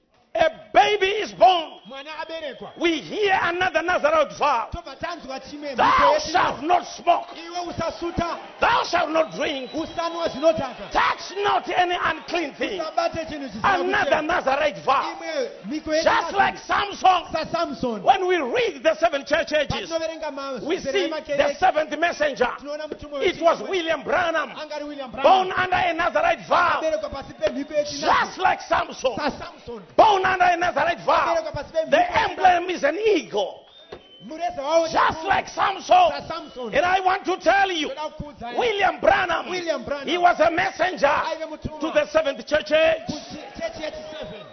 A baby is born. mwana aberekwa. We hear another Nazarite vow. Tobva tanzwa chimwe mhiko Thou yechina- shalt not smoke. Iwe usasuta, Thou shalt not drink. usanwa zvinodhaka, Touch not any unclean thing. usabate chinhu chisina Another kuchena. Nazarite vow. Imwe mhiko Just yechinaziri. like Samson. saSamson When we read the seven church ages, patinoverenga we mazera see emakereke, the seventh messenger. tinoona mutumwa It was wechimwe. William Branham, Angari William born Branham under a Nazarite vow. aberekwa pasi pemhiko Just yechinaziri. like Samson, saSamson born under a Nazarite vow. aberekwa pasi pemhiko The yechinaziri. emblem is an eagle. Mureza wawo Just ni like Samson. saSamson. And I want to tell you, Ndoda kukuudza William Branham, William Branham. he was a messenger aive mutumwa to the seventh church age. kuchechi yechiseven.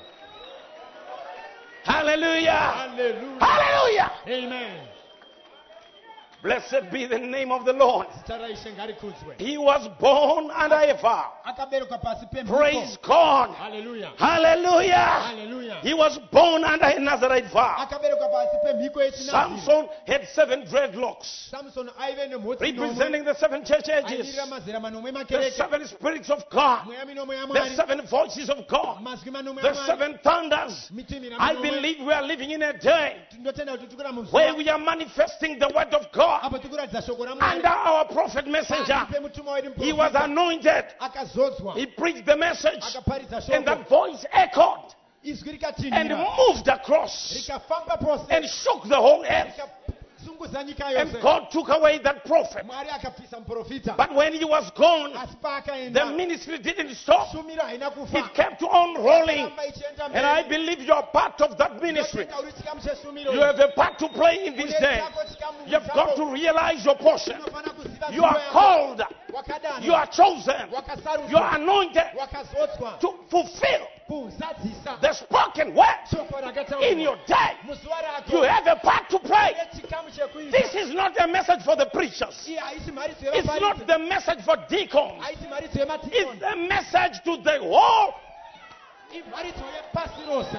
Hallelujah. Hallelujah. Hallelujah. Amen. Blessed be the name of the Lord. Zita raIshe ngarikudzwe. He was born under a vow. Akaberekwa pasi pemhiko. Praise God. Hallelujah. Hallelujah. Hallelujah. He was born under a Nazarite vow. Akaberekwa pasi pemhiko yechinaziri. Samson had seven dreadlocks, Samson aive nemhotsi representing the seven church ages, aimirira mazera manomwe the makereke. seven spirits of God, Mweya minomwe the yaMwari. seven voices of God, Mazwi manomwe the yaMwari. seven thunders. Mitimira I minomwe. believe we are living in a day Ndotenda kuti tikura muzuva where we are manifesting the word of God apo tikuratidza shoko raMwari. under our prophet messenger. Pasi pemutumwa wedu He was muprofita. anointed. Akazodzwa. He preached the message, Akaparidza and shoko. that voice echoed Izwi and rikatinhira. moved across Rikafamba pose. and shook the whole earth. Rikasungudza nyika And yose. God took away that prophet. Mwari akabvisa muprofita. But when he was gone, Asi the paakaenda. ministry didn't stop. Shumiro haina kufa. It kept on rolling. Ramba ichienda And I mberi. believe you're part of that ministry. Ndotenda uri chikamu cheshumiro. You have a part to play in this Une day. chako chikamu You've got to realize your portion. Unofana kuziva You are nzvimbo yako. called. Wakadana. You are chosen. Wakasarudzwa. You are anointed Wakazodzwa. to fulfill Kuzadzisa. the spoken word Shoko rakataurwa. in your day. Muzuva rako. You have a part to play. Une chikamu chekuita. This is not a message for the preachers. Iyi haisi mharidzo It's yevafaridzo. not the message for deacons. Haisi mharidzo yematikoni. It's the message to the whole. Imharidzo yepasi rose.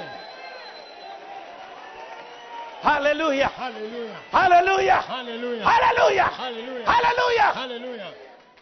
Hallelujah. Hallelujah. Hallelujah. Hallelujah. Hallelujah. Hallelujah. Hallelujah. Hallelujah.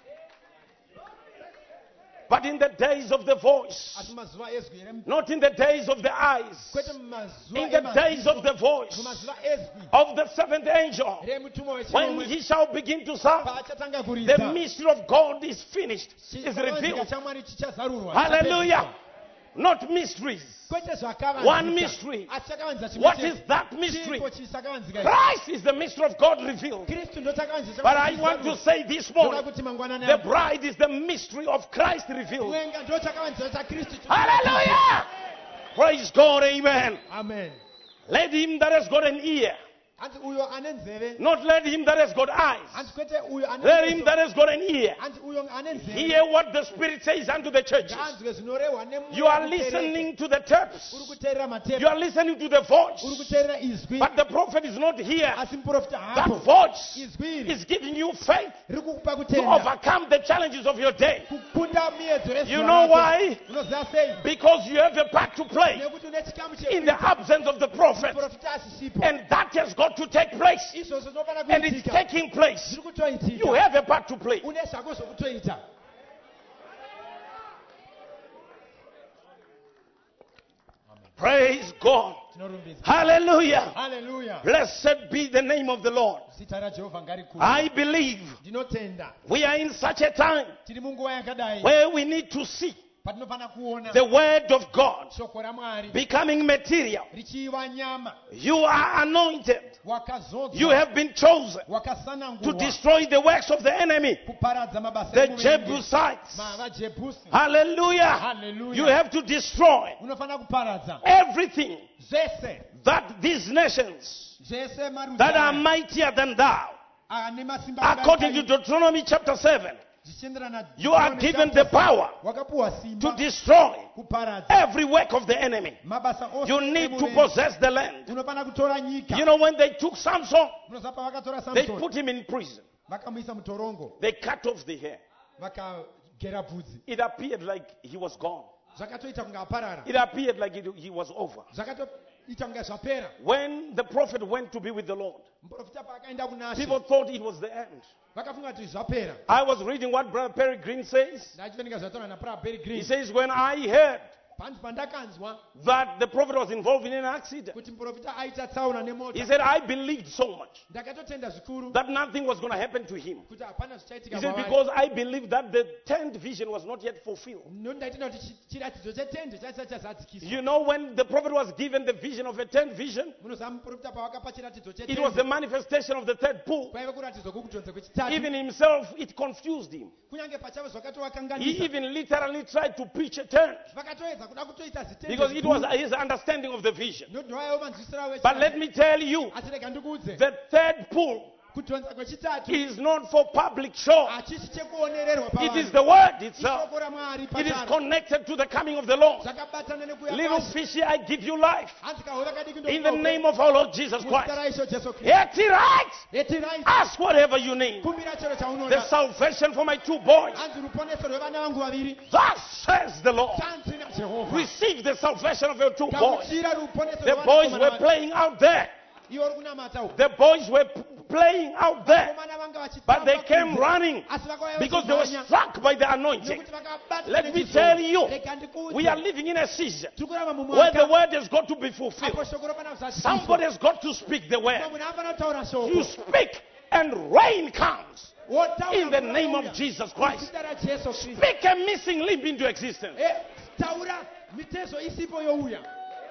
But in the days of the voice, Asi mazuva ezwi here. not in the days of the eyes, Kwete mumazuva in the days of the voice mumazuva ezwi of the seventh angel, remutumwa when wechinomwe he shall begin to serve, paachatanga the kuridza mystery of God is finished, is chivanzika revealed. chamwari chichazarurwa. Hallelujah. Not mysteries. Kwete zvakavanzika. One mystery. Asi chakavanzika chimwe What chete. is that mystery? Chiko chisakavanzika ichi. Christ is the mystery of God revealed. Kristu ndo chakavanzika But I want to say this morning, kuti mangwanani the ano. bride is the mystery of Christ revealed. Mwenga ndo chakavanzika chaKristu. Hallelujah! Praise God, amen. Amen. Let him that has got an ear, Anzi uyo ane nzeve. not let him that has got eyes, Anzi kwete uyo ane let him meso. that has got an ear, Anzi uyo ane nzeve. hear what the Spirit says unto the churches. Nganzwe zvinorehwa nemweya You are kutereka. listening to the Uri tapes, kuteerera matepe. you are listening to the Uri voice, kuteerera izwi. but the prophet is not here. Asi muprofita That hapo. voice Izwi iri. is giving you faith Riri kukupa to kutenda. overcome the challenges of your day. Kukunda miedzo yezuva You know rako. why? Unoziva sei? Because you have a part to play Nekuti une chikamu in the chekuita. absence of the prophet. Muprofita asisipo. And that has got to take place. Izvozvo zvinofana And it's kuitika. taking place. Zviri kutoitika. You have a part part to play. une zvako zvokutoita. Praise God. Tinorumbidza. Hallelujah. Hallelujah. Blessed be the name of the Lord. Zita raJehovha ngarikudzwe. I believe Ndinotenda we are in such a time tiri munguva yakadai where we need to see patinofana kuona the word of God shoko raMwari becoming material. richiva nyama. You are anointed. Wakazodzwa. You have been chosen to wakasanangurwa destroy the works of the enemy, kuparadza mabasa the emuvengi. Jebusites. vaJebhusi. Hallelujah. Hallelujah. You have to destroy Unofana kuparadza everything zvese that these nations zvese marudzi that are aya mightier than thou, ane masimba according to akadai. Deuteronomy chapter seven, Zvichienderana you are Deuteronomy given chapter the power wakapuwa to simba destroy kuparadza every work of the enemy. mabasa ose You need to emuvengi. possess the land. Unofana kutora nyika. You know, when they took Samson, Munoziva pavakatora they Samson put him in prison. vakamuisa mutorongo They cut off the hair. vakagera bvudzi. It appeared like he was gone. Zvakatoita kunge aparara. It appeared like it, he was over. Zvakatoita kunge zvapera. When the prophet went to be with the Lord, Muprofita paakaenda kuna She people thought it was the end. vakafunga kuti zvapera. I was reading what Brother Peregrine says. Ndachiverenga zvataura naPrabhu Perry He Green. says, when I heard Panzi pandakanzwa that the prophet was involved in an accident, kuti muprofita aita tsaona he nemota. said, I believed so much Ndakatotenda zvikuru that nothing was going to happen to him. kuti hapana He zvichaitika said, kwavari. because I believed that the tenth vision was not yet fulfilled. Nondaitenda kuti chi- chiratidzo chetende chisati chazadzikiswa. You know, when the prophet was given the vision of a tenth vision, Munoziva muprofita pavakapa chiratidzo it was the chetende manifestation of the third pool. kwaive kuratidzwa kwekutonze kwechitatu. Even himself, it confused him. Kunyange pachavo He zvakatovakanganisa. even literally tried to preach a tenth Vakatoedza kuda kutoita zitende because it zvikuru. was his understanding of the vision. Ndodhawaiwo manzwisiro But wechitatu. let me tell you, Asi rega ndikuudze. the third pool Kutonza kwechitatu is not for public show. hachisi chekuonererwa It is pavanhu. the word itself. Ishoko raMwari It is pacharo. connected to the coming of the Lord. Zvakabatana nekuuya Little kwashe. fishy, I give you life. Hanzi kahove kadiki In the name of our Lord Jesus muzita Christ. raIshe Jesu Kristu. Get it right. Yetirai Ask whatever you need. kumbira chero The chaunoda. salvation for my two boys. Hanzi ruponeso rwevana vangu vaviri. Thus says the Lord. Tanzi naJehovha. Receive the salvation of your two boys. Gamuchira ruponeso The rwevana boys vanakomana were vangu. playing out there. Ivo uri kunamata uku. The boys were p- playing out there. Vakomana vanga vachitamba But they came kunze. running Asi vakauya because they were vachimhanya. struck by the anointing. Nekuti vakabatwa Let me nechiso. tell you, Rega ndikuudze. we are living in a season Tiri kurarama where the mumwaka. word has got to be Apo fulfilled. shoko ropana kuzadziswa. Somebody has got to speak the word. Mumwe munhu anofana kutaura You shoko. speak and rain comes Wotaura in the mvura name of inouya. Jesus Christ. Muzita raJesu Kristu. Speak a missing limb into existence. Eh, taura mitezo isipo youya.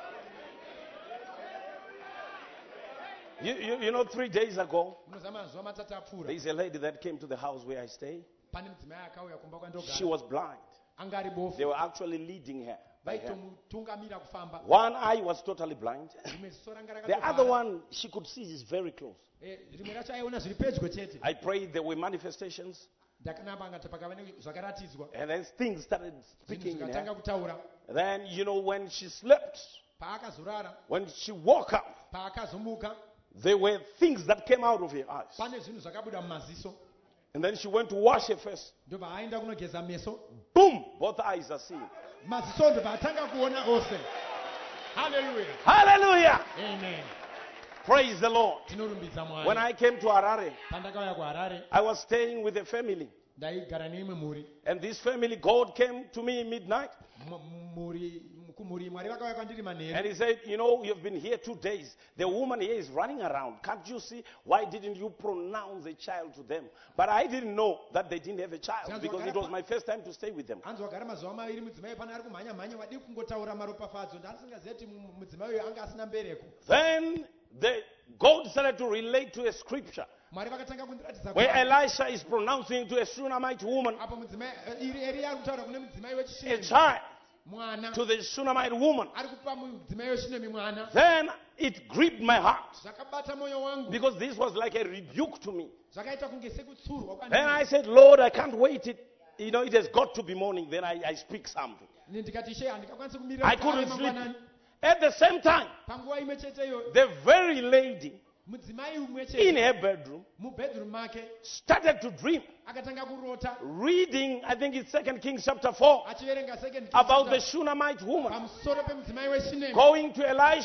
You, you, you know, three days ago, Munoziva mazuva matatu apfuura. there is a lady that came to the house where I stay. Pane mudzimai akauya kumba She kwandogara. was blind. Anga ari bofu. They were actually leading her. by her. vaitomutungamira kufamba. One eye was totally blind. Rimwe ziso ranga The other rakatopara. one, she could see is very close. Eh, rimwe racho aiona zviri pedyo chete. I prayed there were manifestations, Ndakanamba ngati pakava nezvakaratidzwa. and then things started Zvinhu speaking in zvikatanga her. kutaura. Then, you know, when she slept, Paakazorara, when she woke up, paakazomuka, there were things that came out of her eyes. pane zvinhu zvakabuda mumaziso. And then she went to wash her face. Ndobva aenda kunogeza meso. Boom! Both eyes are seeing. Maziso ndobva atanga kuona ose. Hallelujah. Hallelujah! Amen. Praise the Lord. Tinorumbidza Mwari. When I came to Harare, Pandakauya kuHarare, I was staying with a family. ndaigara neimwe mhuri. And this family, God came to me in midnight. M- mhuri kumhuri Mwari vakauya kwandiri And manheru. he said, you know, you've been here two days. The woman here is running around. Can't you see? Why didn't you pronounce a child to them? But I didn't know that they didn't have a child because it was my first time to stay with them. Hanzi wagara mazuva maviri mudzimai pana ari kumhanya mhanya wadi kungotaura maropafadzo ndasingaziva kuti mu- mudzimai uyu anga asina mbereko. Then the, God started to relate to a scripture Mwari vakatanga kundiratidza where kuti Elisha is pronouncing to a Shunammite woman, apo mudzimai eh, iri Eria ari kutaura kune mudzimai a wechishemi child, mwana to the Shunammite woman. ari kupa mudzimai wechishemi mwana. Then it gripped my heart Zvakabata mwoyo wangu. because this was like a rebuke to me. Zvakaita kunge sekutsurwa Then kwandiri. I said, Lord, I can't wait it. You know, it has got to be morning. Then I, I speak something. Ine ndikati she handikakwanisi kumirira I kuti couldn't ave sleep. mangwanani. At the same time, Panguva imwe cheteyo the very lady mudzimai umwe in chete her bedroom mubhedroom make started to dream, akatanga kurota reading, I think it's Second Kings chapter four, achiverenga second Kings about the chapter Shunammite woman pamusoro pemudzimai wechinemi going to Elisha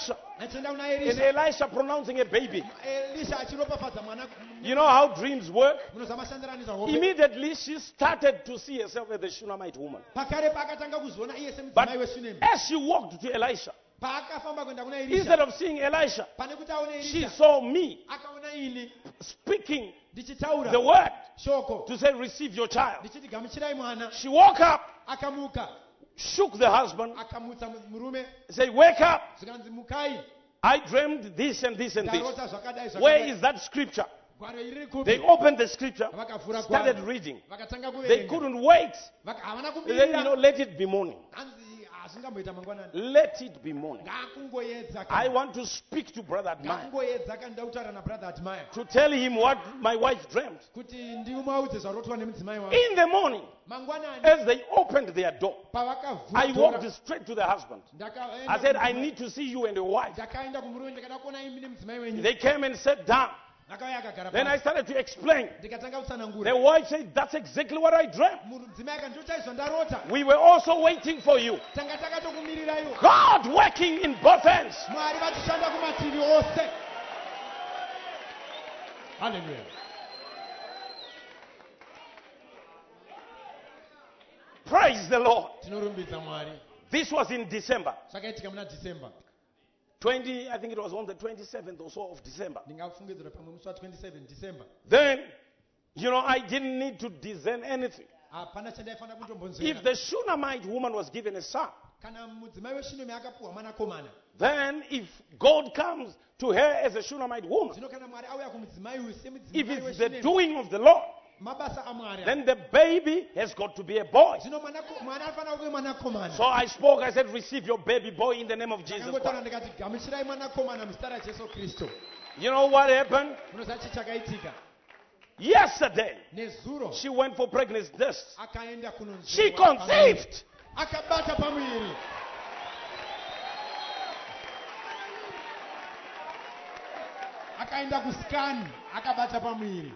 achienda kuna And Elisha. Elisha pronouncing a baby. Elisha achiropafadza mwana. You know how dreams work? Munozama mashandiranisa hope. Immediately she started to see herself as the Shunammite woman. Pakare pakatanga kuzoona iye But semudzimai weShunemi. as she walked to Elisha, Paakafamba kwenda kuna instead Elisha. of seeing Elisha, Pane kuti aone she Elisha. saw me Akaona ini speaking ndichitaura the word shoko. to say, receive your child. Ndichiti gamuchirai mwana. She woke up, Akamuka. shook the husband, Akamutsa murume. said, wake up. Zvikanzi mukai. I dreamed this and this and this. Ndarota zvakadai Where zvakadai. is that scripture? Gwaro iri kupi. They opened the scripture, Vakavhura started gwaro. reading. Vakatanga They kuverenga. couldn't wait. Vaka- havana They said, you know, kumirira. let it be morning. Hanzi hazingamboita mangwanani. Let it be morning. Ngakungoedza I kana. want to speak to Brother Admire Ngakungoedza kana ndauda kutaura nabrother Admire. to tell him what my wife dreamt. Kuti ndimuaudze zvarotwa nemudzimai wangu. In the morning, Mangwanani as they opened their door, pavakavhura I dhora, walked straight to the husband. ndakaenda I said, I kumudzimai- need to see you and your wife. ndakaenda kumurume ndakada kuona imi nemudzimai wenyu. They came and sat down. Akauya akagara Then I pasi. started to explain. Ndikatanga The kutsanangura. wife said, that's exactly what I dreamt. Mudzimai akati ndochaizva ndarota. We were also waiting for you. Tanga takatokumirirayo. God working in both ends. Mwari vachishanda kumativi ose. Hallelujah. Praise the Lord. Tinorumbidza Mwari. This was in December. Zvakaitika muna December. twenty, I think it was on the twenty-seventh or so of December. Ndingafungidzira pamwe musi wa twenty-seven December. Then, you know, I didn't need to discern anything. Hapana chandaifanira If kutombonzera. the Shunammite woman was given a son, Kana mudzimai weShunemi akapuwa mwanakomana. then if God comes to her as a Shunammite woman, Zvino kana Mwari auya kumudzimai uyu if semudzimai it's the weShunemi. doing of the Lord, Mabasa aMwari. then the baby has got to be a boy. Zvino mwanako- mwana anofanira kuve mwanakomana. So I spoke, I said, receive your baby boy in the name of Jesus Ndakangotaura Christ. ndikati gamuchirai mwanakomana muzita raJesu Kristu. You know what happened? Munoziva chii chakaitika? Yesterday, Nezuro she went for pregnancy test. akaenda kunonzviwa She pamuviri. conceived. Akabata pamuviri. Akaenda kuskani akabata pamuviri.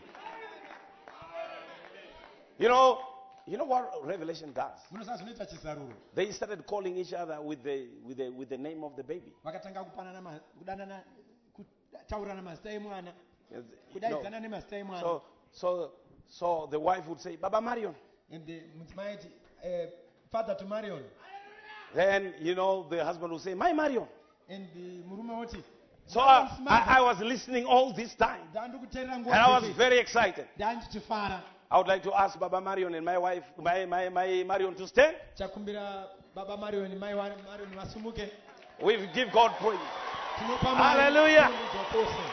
You know, you know what Revelation does? Munoziva zvinoita chizaruro. They started calling each other with the, with the, with the name of the baby. Vakatanga kupanana ma- kudanana kutaurirana mazita emwana. No. Kudaidzana nemazita emwana. So, so, so the wife would say, Baba Marion. And the mudzimai ati, eh, father to Marion. Then, you know, the husband would say, My Marion. And the murume oti. So I, I, I was listening all this time. Ndandokuteerera And nguva I was dzese. very excited. Ndandichifara. I would like to ask Baba Marion and my wife, my, my, my Marion to stand. Chakumbira baba Marion mai wa Marion vasumuke. We give God praise. Tinopa Mwari Hallelujah. kurumbidza kwose.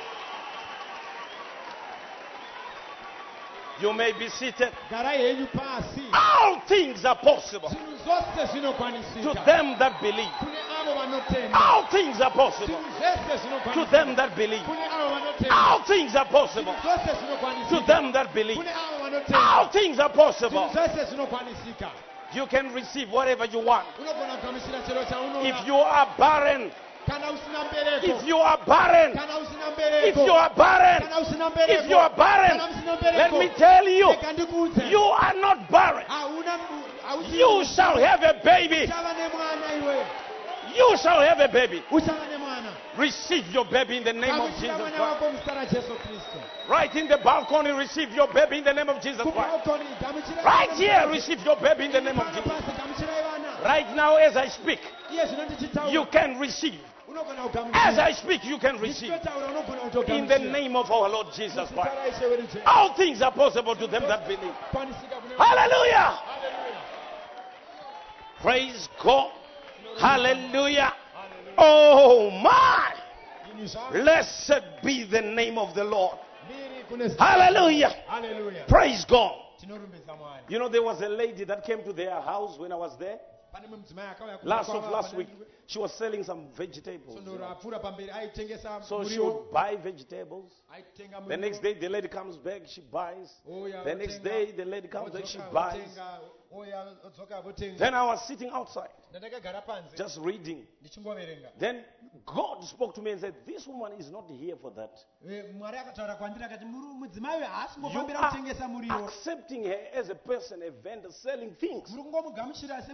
You may be seated. Garai henyu pasi. All things are possible Zvinhu zvose to zvinokwanisika. them that believe. Kune avo vanotenda. All things are possible Zvinhu zvese to zvinokwanisika. them that believe. Kune avo vanotenda. All things are possible Zvinhu zvose to zvinokwanisika. them that believe. Kune avo vanotenda. All things are possible. Zvinhu zvese zvinokwanisika. You can receive whatever you want. Unogona kugamuchira chero If chaunoda. you are barren, Kana usina mbereko. if you are barren, Kana usina if mbereko. you are barren, Kana usina mbereko. if you are barren, Kana usina mbereko. let me tell you, Reka ndikuudze. you are not barren. Hauna mu- hausi- You shall have a baby. Uchava nemwana iwe. You shall have a baby. Uchava nemwana. Receive your baby in the name of Gamuchira Jesus mwana Christ. wako muzita raJesu Kristu. Right in the balcony, receive your baby in the name of Jesus Christ. Kubalkoni, gamuchirai Right vana here, pasi. receive your baby in the name of Pano Jesus. pasi, gamuchirai vana. Right now, as I speak, Iye zvino ndichitaura. you can receive. Unogona As kugamuchira. I speak, you can receive. Ndichitotaura unogona In the kutogamuchira. name of our Lord Jesus Muzita Christ. raIshe wedu Jesu. All things are possible to them that believe. Kwanisika kune- Hallelujah. Hallelujah. Praise God. Hallelujah. Oh my. Ini zva- Blessed be the name of the Lord. mbiri kune zita- Hallelujah. Hallelujah. Praise God. Tinorumbidza Mwari. You know, there was a lady that came to their house when I was there. Pane mumwe mudzimai akauya kumba Last of kwavo last pane- week, she was selling some vegetables. you Sondoro know. apfuura pamberi aitengesa So she muriwo. would buy vegetables. Aitenga The muriwo. next day, the lady comes back, she buys. Ouya, The next otenga. day, the lady comes back, she Odzoka, buys. otenga. Ouya, odzoka, votenga. Then I was sitting outside, Ndakagara panze just reading. ndichingoverenga. Then God spoke to me and said, this woman is not here for that. Eh, Mwari akataura kwandiri akati "Muri- mudzimai uyu haasi You kungofambira are kutengesa muriwo. accepting her as a person, a vendor, selling things. Muri kungomugamuchira semutengesi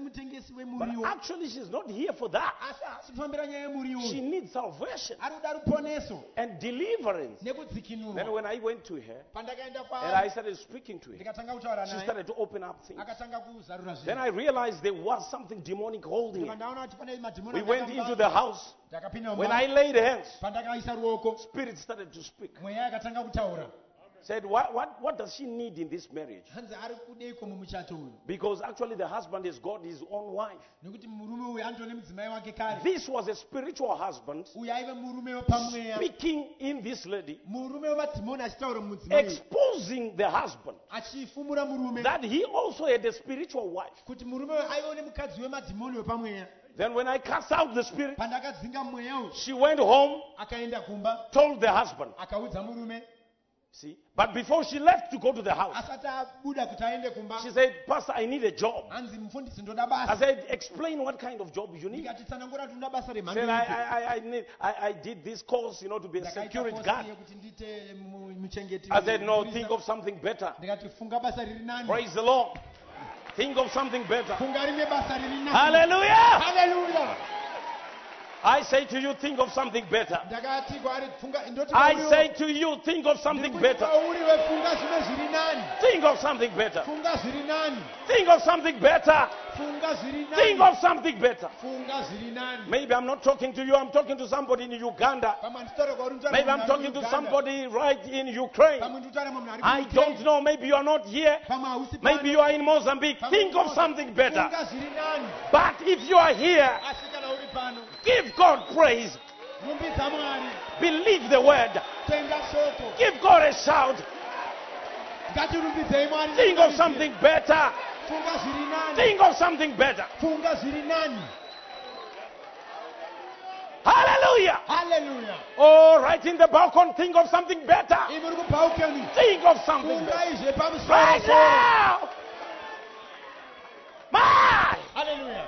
mutengesi But wemuriwo actually, she's not here for that. asi asi kufambira nyaya yemuriwo She needs salvation ari kuda ruponeso and deliverance. Then nekudzikinurwa when I went to her pandakaenda and kwaari I started speaking to her, ndikatanga kutaura she naye started to open up things. akatanga kuzarura Then zvinhu I realized there was something demonic holding Ndipo her. ndaona kuti pane madhimoni We went into the house. ndakapinda When mumba I laid hands, pandakaisa ruoko Spirit started to speak. mweya akatanga kutaura Said, what, what, what does she need in this marriage? hanzi ari kudeiko mumuchato uyu Because actually the husband has got his own wife. nekuti murume uyu anotone mudzimai wake kare This was a spiritual husband uyu aive murume wepamweya speaking in this lady, murume wemadhimoni achitaura mumudzimai uyu exposing the husband achifumura murume that he also had a spiritual wife. kuti murume uyu aive nemukadzi wemadhimoni wepamweya Then when I cast out the spirit, pandakadzinga mweya uyu she went home, akaenda kumba told the husband. akaudza murume See? But before she left to go to the house, asati abuda kuti aende kumba she said, Pastor, I need a job. hanzi mufundisi ndoda I basa said, explain what kind of job you need. ndikati tsanangura kuti ndoda basa Said, I, remhando I, I, I, need, I, I did this course, you know, to be a security guard. yekuti ndiite mu- muchengeti I said, no, muprisa. think of something better. ndikati funga basa riri nani Praise the Lord. Think of something better. funga rimwe basa riri nani Hallelujah. haleluya I say to you, think of something better. ndakati kwaari funga ndoti I kwauriwo- say to you, think of something ndiri kuti better. kwauriwe funga zvimwe zviri nani Think of something better. funga zviri nani Think of something better. funga zviri Think nani of something better. funga zviri nani Maybe I'm not talking to you, I'm talking to somebody in Uganda. pamwe nditaure kwauri nditaure Maybe munhu I'm ari talking to muUganda. somebody right in Ukraine. pamwe nditaure munhu ari I kuUK. don't know. Maybe you are not here. pamwe hausi pano. Maybe you are in Mozambique. Pamwe Think of uno- something better. funga zviri nani But if you are here, asi kana uri pano give God praise. rumbidza mwari Believe the word. tenda shoko Give God a shout. ngatirumbidzei mwari Think of something better. funga zviri nani Think of something better. funga zviri nani Hallelujah. haleluya Oh, right in the balcony, think of something better. imi uri kupaukeni Think of something better. fungai zvepamusoro Right now. My. haleluya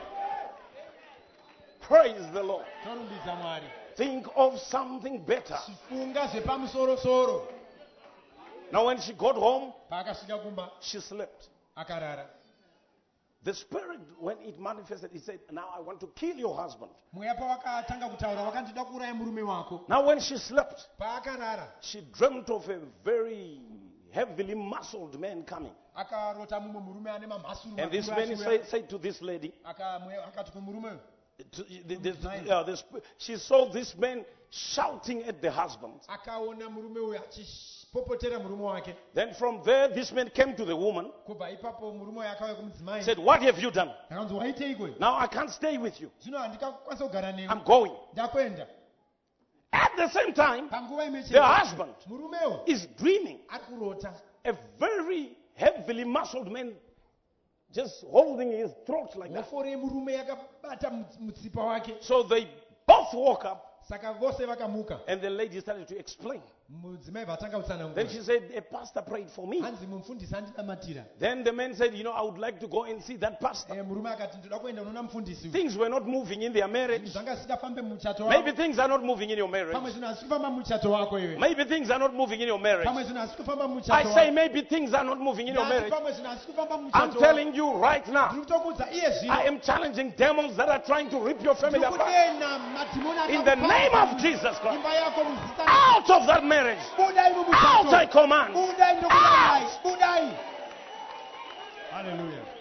Praise the Lord. torumbidza mwari Think of something better. funga zvepamusoro-soro Now, when she got home, paakasvika kumba she slept. akarara The Spirit, when it manifested, it said, now I want to kill your husband. mweya pawakatanga kutaura wakandida kuuraya murume wako Now, when she slept, paakarara she dreamt of a very heavily muscled man coming. akarota mumwe murume ane mamhasuru And this makuru man achiuya. said, said to this lady, Aka- mweya akati kumurume to, the, the, uh, the, sp- she saw this man shouting at the husband. akaona murume uyu achipopotera murume wake Then from there, this man came to the woman, kubva ipapo murume uyu akauya kumudzimai said, what have you done? akanzi waiteiko Now I can't stay with you. zvino handingakwanisa kugara newe I'm going. ndakwenda At the same time, panguva imwe the chete husband murumewo is dreaming. ari kurota A very heavily muscled man just holding his throat like that. hoforo yemurume yakabata muts- mutsipa wake So they both woke up saka vose vakamuka and the lady started to explain. mudzimai bvatanga Then kutsanangura she said, a pastor prayed for me. hanzi mufundisi andinamatira Then the man said, you know, I would like to go and see that pastor. Eh, murume akati ndoda kuenda unoona mufundisi uyu Things were not moving in their marriage. zvinhu zvanga zvisingafambe mumuchato Maybe wako things are not moving in your pamwe marriage. zvinhu hazisi kufamba mumuchato wako iwe Maybe things are not moving in your marriage. pamwe zvinhu hazisi kufamba I mumuchato say wako maybe things are not moving in your Asi marriage. pamwe zvinhu hazisi kufamba I'm mumuchato wako telling you right now, ndiri kutokuudza iye I zvino am challenging demons that are trying to rip your family ndiri apart. kudena madhimoni In the name of Jesus Christ. imba yako muzita Out of that marriage. budai Out I mumuchato command. budai ndokudai budai haleluya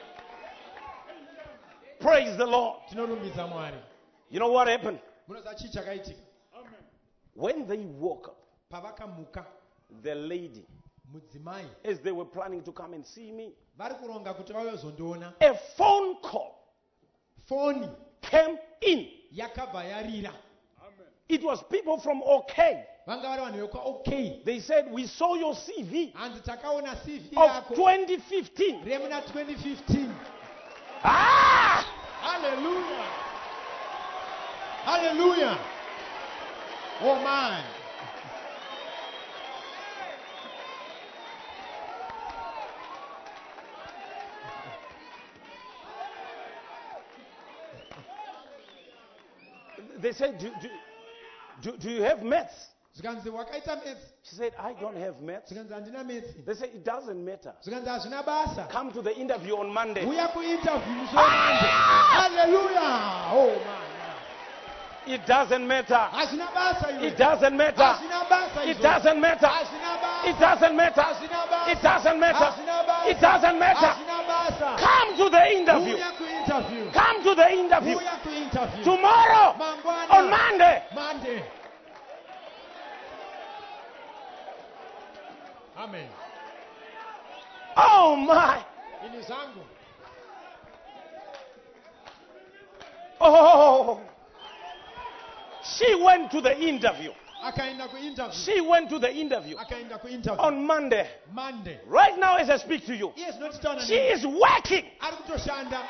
Praise the Lord. tinorumbidza mwari You know what happened? munoziva chii chakaitika When they woke up, pavakamuka the lady, mudzimai as they were planning to come and see me, vari kuronga kuti vauye kuzondiona a phone call foni came in. yakabva yarira It was people from OK. vanga vari vanhu vekwa ok They said, we saw your C V hanzi takaona cv of yako twenty fifteen. remuna twenty fifteen Ah! haleluya haleluya oh my They said, do, do, do, do you have maths? Zvikanzi wakaita metsi. She said, I don't have maths. Zvikanzi handina metsi. They said, it doesn't matter. Zvikanzi hazvina basa. Come to the interview on Monday. Uya kuinterview musi weMonday. Hallelujah. Oh man. It doesn't matter. Hazvina basa iwe. It doesn't matter. Hazvina basa It izvo. doesn't matter. Hazvina basa. It doesn't matter. Hazvina basa. It doesn't matter. Hazvina basa. It doesn't matter. Hazvina basa. Come to the interview. Uya kuinterview. Come to the interview. Uya kuinterview. Tomorrow. Mangwana. On Monday. Monday. Amen. Oh my. Ini zangu. Oh. She went to the interview. Akaenda kuinterview. She went to the interview Akaenda kuinterview. on Monday. Monday. Right now as I speak to you. Yes, not done. She is working. Ari kutoshanda.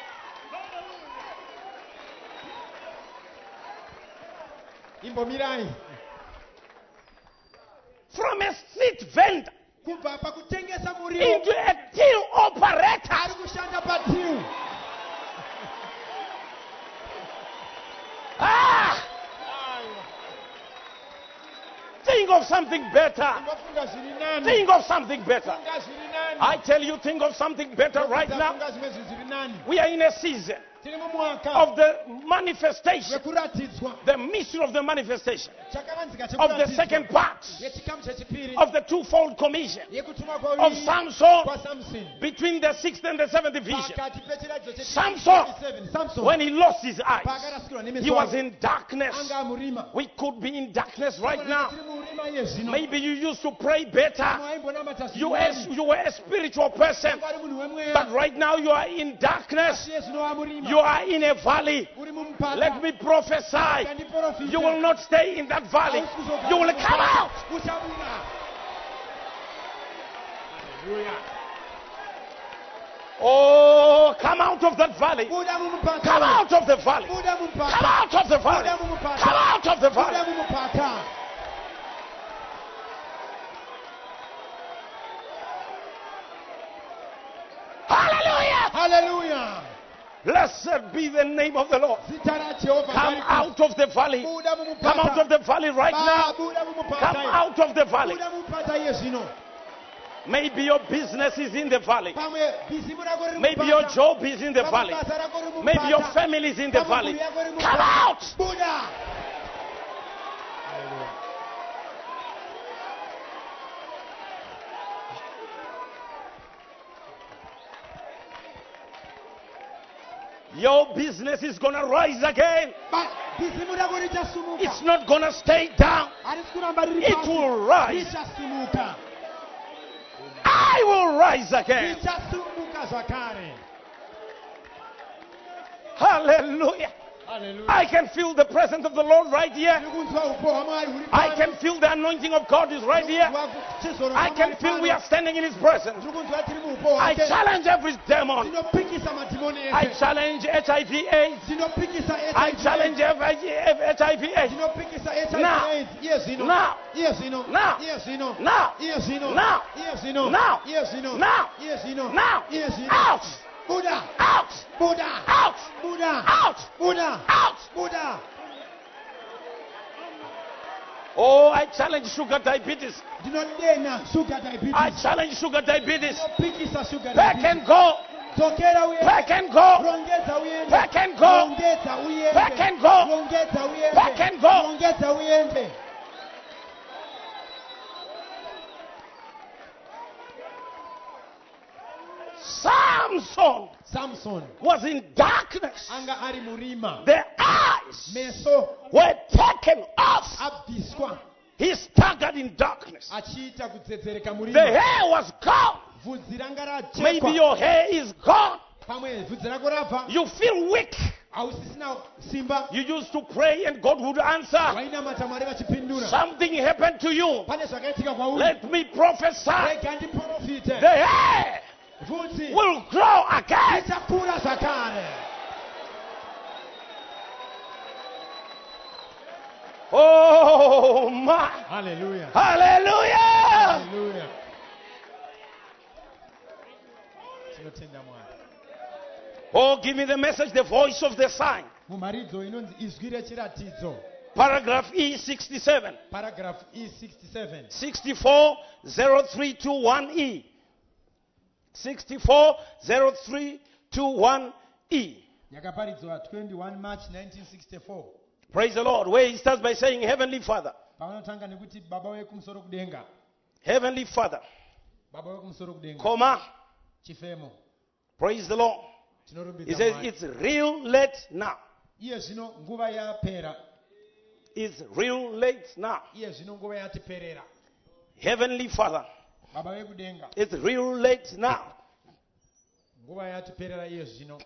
Imbomirai. From a street vendor Kubva pakutengesa muriwo. into a till operator. Ari kushanda patiu. Ah! Think of something better. Ngofunga zviri nani. Think of something better. Funga zviri nani. I tell you, think of something better right now. Funga zvimwe zvinhu zviri nani. We are in a season Tiri mumwaka of the manifestation, wekuratidzwa. the mission of the manifestation, Chakavanzika of the chekuratidzwa. second part Yechikamu chechipiri. of the twofold commission Yekutumwa of kwauri. Samson kwaSamson. between the sixth and the seventh division. Pakati pechiratidzo chechi- Samson, seven. Samson. when he lost his eyes, Pakarasikirwa nemeso he was ake. in darkness. Anga murima. We could be in darkness right now. Tiri murima iye zvino. Maybe you used to pray better. Maimbonamata You were, zviri you were a spiritual person. nani. Vari munhu wemweya. But right now you are in darkness. Asi Yesu nova murima. You are in a valley. Uri mumupata. Let me prophesy. Ngandiprofite. You will not stay in that valley. Hausi kuzogara You will mumupata. come out. Uchabuda. Hallelujah. Oh, come out of that valley. Buda mumupata. Come out of the valley. Buda mumupata. Come out of the valley. Buda mumupata. Come out of the Buda valley. mumupata. Hallelujah. Hallelujah. Blessed be the name of the Lord. Zita ra Jehovah Come ngariku- out of the valley. Buda mumupata. Come out of the valley right Ba- now. Buda mumupata. Come out of the valley. Buda mumupata iye zvino. Maybe your business is in the valley. Pamwe bizimu rako riri Maybe mumupata. your job is in the Pamwe valley. basa rako riri Maybe your mumupata. family is in the Pamwe valley. mhuri yako iri Come mumupata. out. Buda. Your business is going to rise again. Ba- bizimu rako richasumuka. It's not going to stay down. Harisi kuramba riri It pasi. will rise. Richasimuka. I will rise again. Richasumuka zvakare. Hallelujah. Hallelujah. I can feel the presence of the Lord right here. Ndiri kunzwa upo hwamwari huri I pano. can feel the anointing of God is right here. Ndiri kunzwa chizoro I can hwamwari feel we pano. are standing in His presence. Ndiri kunzwa tiri muupo I hwake. challenge every demon. Ndinopikisa madhimoni I ese. challenge H I V AIDS. Ndinopikisa I H I V challenge H I V AIDS. Ndinopikisa H I V Now. AIDS. Iye zvino. Now. Iye zvino. Now. Iye zvino. Now. Iye zvino. Now. Iye zvino. Now. Iye zvino. Now. Iye zvino. Now. Iye zvino. Out. Buda. Out. Buda. Out. Buda. Out. Buda. Out. Buda. Oh, I challenge sugar diabetes. Ndinodena sugar diabetes. I challenge sugar diabetes. Ndinopikisa sugar Back diabetes. and go. Dzokera uende. Back and go. Rongedza uende. Back and go. Rongedza uende. Back and go. Rongedza uende. Back and go. Rongedza uende. Samson Samson was in darkness. anga ari murima. The eyes Meso were taken off. abviswa He staggered in darkness. achiita kutsetseka The murima. hair was gone. Vhudzi ranga Maybe rachekwa. your hair is gone. Pamwe vhudzi rako rabva. You feel weak. Hausisina simba. You used to pray and God would answer. Wainamata Mwari vachipindura. Something happened to you. Pane zvakaitika kwauri. Let me prophesy. Rega ndiprofite. The hair Vhudzi will grow again. richakura zvakare. Oh my. Hallelujah. Hallelujah. Hallelujah. Tinotenda Mwari. Oh, give me the message, the voice of the sign. Mumharidzo inonzi izwi rechiratidzo. Paragraph E sixty-seven. paragraph E sixty-seven. sixty-four oh three twenty-one E. sixty-four oh three twenty-one E. Yakaparidzwa twenty-one March nineteen sixty-four. Praise the Lord. Where he starts by saying, Heavenly Father. Pavanotanga nekuti baba wekumusoro kudenga. Heavenly Father. Baba wekumusoro kudenga. Comma. Chifemo. Praise the Lord. He says it's real late now. Iye zvino nguva yapera. It's real late now. Iye zvino nguva yatiperera. Heavenly Father. Baba wekudenga. It's real late now. Nguva yatiperera iye zvino.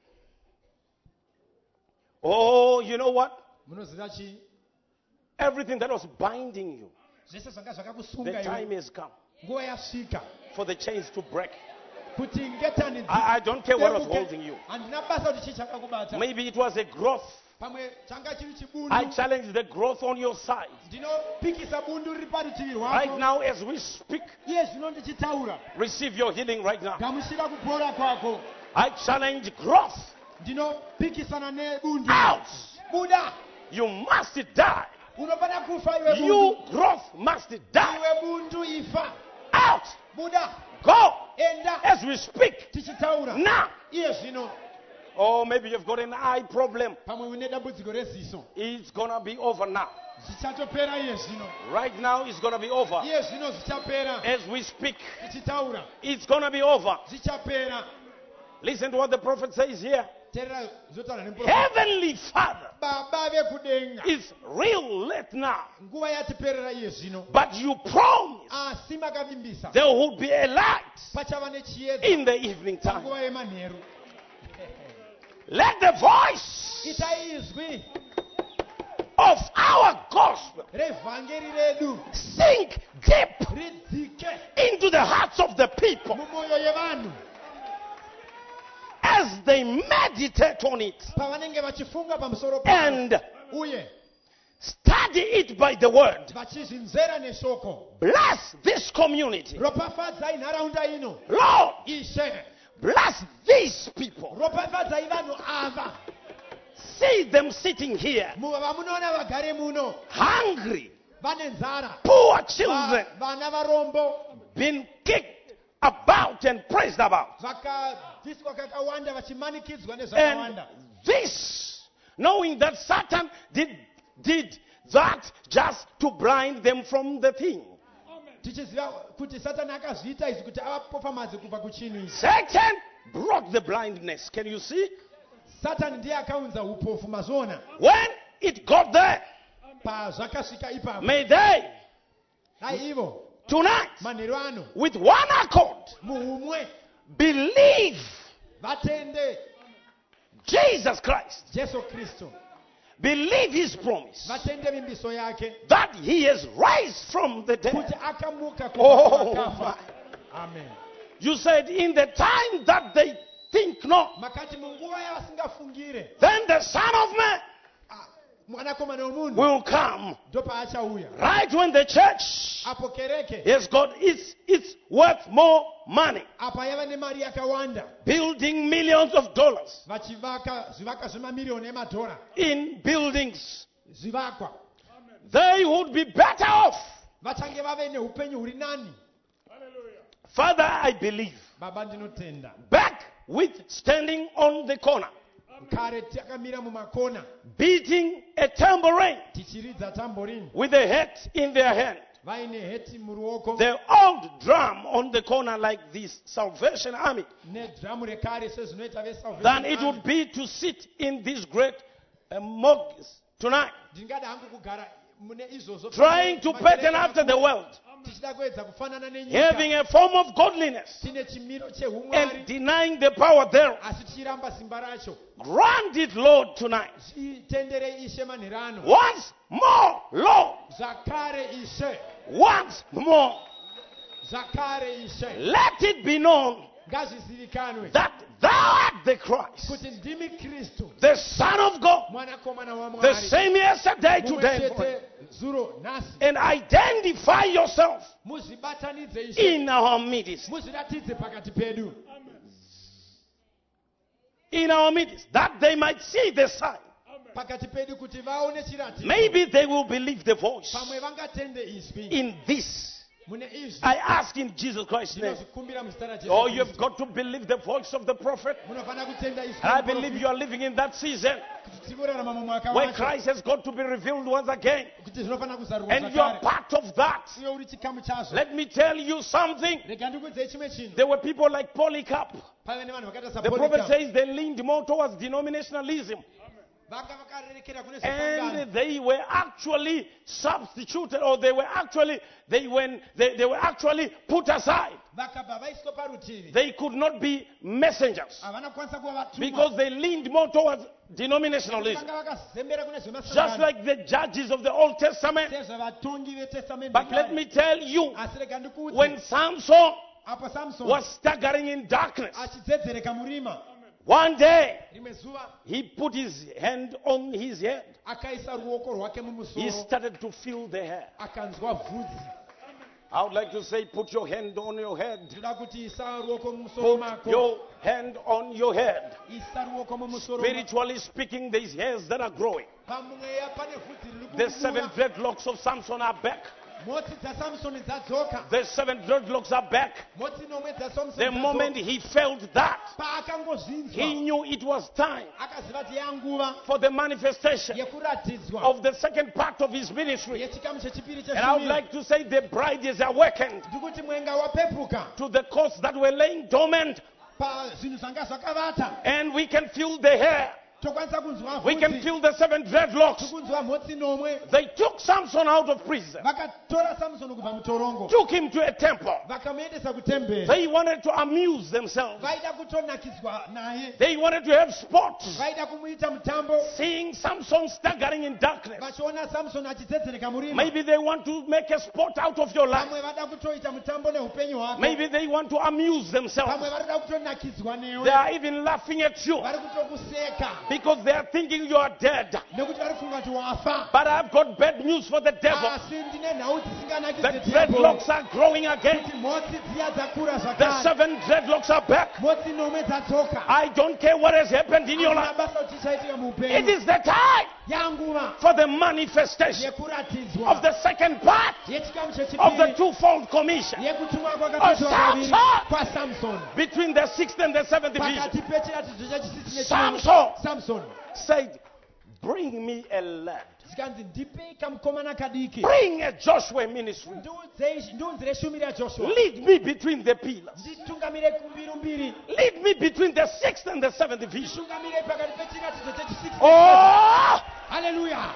Oh, you know what? Munoziva chi? Everything that was binding you, Zvese zvanga zvakakusunga the iwe. time has come Nguva yasvika. for the chains to break. Kuti ngetani. I, I don't care what was holding you. Handina basa kuti chii chakakubata. Maybe it was a growth. Pamwe changa chiri chibundu. I challenge the growth on your side. Ndinopikisa bundu riri parutivi rwako. Right now, as we speak, Iye zvino ndichitaura. receive your healing right now. Gamuchira kupora kwako. I challenge growth. Ndinopikisana nebundu. Out. Buda. You must die. Unofana kufa iwe bundu. You growth must die. Iwe bundu ifa. Out. Buda. Go. Enda. As we speak. Tichitaura. Now. Iye zvino. Oh, maybe you've got an eye problem. Pamwe une dambudziko reziso. It's gonna be over now. Zvichatopera iye zvino. Right now, it's gonna be over. Iye zvino zvichapera. As we speak, Tichitaura. it's gonna be over. Zvichapera. Listen to what the prophet says here. Terera zotaura nemuprofita. Heavenly Father, Baba vekudenga. it's real late now. Nguva yatiperera iye zvino. But you promised Asi makavimbisa. there would be a light Pachava nechiedza. in the evening time. Nguva yemanheru. Let the voice Ita izwi of our gospel revhangeri redu sink deep ridzike into the hearts of the people mumwoyo yevanhu as they meditate on it pavanenge vachifunga pamusoro pavo and uye study it by the word. vachizvinzera neshoko. Bless this community. Ropafadzai nharaunda ino. Lord, Ishe. bless these people. Ropafadzai vanhu ava. See them sitting here, vamunoona vagare muno hungry, vane nzara, poor children, Va- vana varombo being kicked about and praised about. vakabviswa kakawanda vachimanikidzwa And nezvakawanda. this, knowing that Satan did, did that just to blind them from the thing. Tichiziva kuti Satani akazviita izvi kuti avapofamadze kubva kuchinhu ichi. Satan brought the blindness. Can you see? Satani ndiye akaunza upofu mazona. When it got there, Pazvakasvika ipapo. may they Dai ivo tonight, manheru ano with one accord, muumwe believe vatende Jesus Christ. Jesu Kristu. Believe his promise Vatende vimbiso yake that he has raised from the kuti dead. akamuka kubva Oh, kuvakafa. my. Amen. You said in the time that they think not, Makati munguva yavasingafungire then the Son of Man ah, mwanakomana womunhu will come. ndopaachauya. Right when the church Apo kereke has got its, its worth more money, apa yava nemari yakawanda building millions of dollars vachivaka zvivaka zvemamirioni emadhora in buildings, zvivakwa they would be better off. vachange vave neupenyu huri nani. Father, I believe. Baba ndinotenda. Back with standing on the corner, Kare takamira mumakona beating a tambourine tichiridza tamborini with a hat in their hand. vaine heti muruoko The old drum on the corner like this Salvation Army. nedhamu rekare sezvinoita Then it vesalvation. would be to sit in this great uh, mosque tonight, Ndingada hangu kugara mune izvozvo trying to pattern after the world, tichida kuedza kufanana having nenyika a form of godliness tine chimiro and chehumwari denying the power thereof. asi tichiramba simba racho. Grant it, Lord, tonight. Zvitenderei ishe manheru ano. Once more, Lord. Zvakare ishe. Once more. Zvakare ishe. Let it be known Ngazvizivikanwe that thou art the Christ, kuti ndimi Kristu the Son of God, mwanakomana the waMwari. same yesterday, Mumwe today, and chete forever. zuro nhasi. And identify yourself Muzvibatanidze ishe. in our midst. Muzviratidze pakati pedu. In our midst, that they might see the sign pakati pedu kuti vaone chiratidzo. Maybe they will believe the voice. Pamwe vangatende izwi. In this, Mune izwi. I ask in Jesus Christ's name. Ndinozvikumbira muzita raJesu. Oh, you have got to believe the voice of the prophet. Munofana kutenda izwi. And I believe you are living in that season where Christ has got to be revealed once again. And you are part of that. Let me tell you something. There were people like Polycarp. The prophet says they leaned more towards denominationalism. And they were actually substituted, or they were actually they when they, they were actually put aside. They could not be messengers because they leaned more towards denominationalism, just like the judges of the Old Testament. But let me tell you, when Samson was staggering in darkness, one day he put his hand on his head. He started to feel the hair. I would like to say, put your hand on your head. Put your hand on your head. Spiritually speaking, these hairs that are growing. The seven dreadlocks of Samson are back. The seven dreadlocks are back. The moment he felt that, he knew it was time for the manifestation of the second part of his ministry. And I would like to say the bride is awakened to the course that were laying dormant. And we can feel the hair. We can feel the seven dreadlocks. They took Samson out of prison, took him to a temple. They wanted to amuse themselves. They wanted to have sports, seeing Samson staggering in darkness. Maybe they want to make a sport out of your life. Maybe they want to amuse themselves. They are even laughing at you because they are thinking you are dead. But I've got bad news for the devil. The dreadlocks are growing again. The seven dreadlocks are back. I don't care what has happened in your life. It is the time for the manifestation of the second part of the twofold commission of Samson between the sixth and the seventh division. Samson said, bring me a lad. Bring a Joshua ministry. Lead me between the pillars. Lead me between the sixth and the seventh division. Oh! Hallelujah.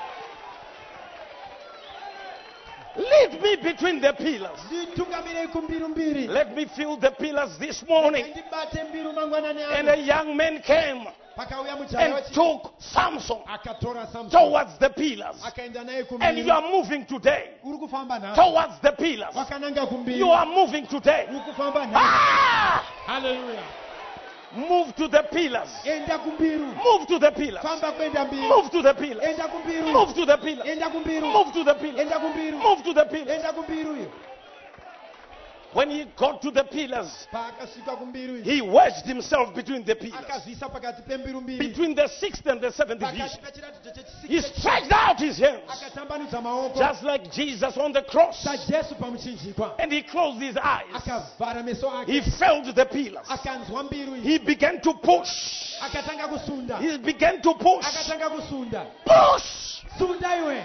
Lead me between the pillars. Let me feel the pillars this morning. And a young man came and took Samson towards the pillars. And you are moving today towards the pillars. You are moving today. Ah! Hallelujah. Move to the pillars. Move to the pillars. Move to the pillars. Move to the pillars. Move to the pillars. Move to the pillars. When he got to the pillars, he wedged himself between the pillars, between the sixth and the seventh division. He stretched out his hands, just like Jesus on the cross, and he closed his eyes. He felt the pillars. He began to push. He began to push. Push.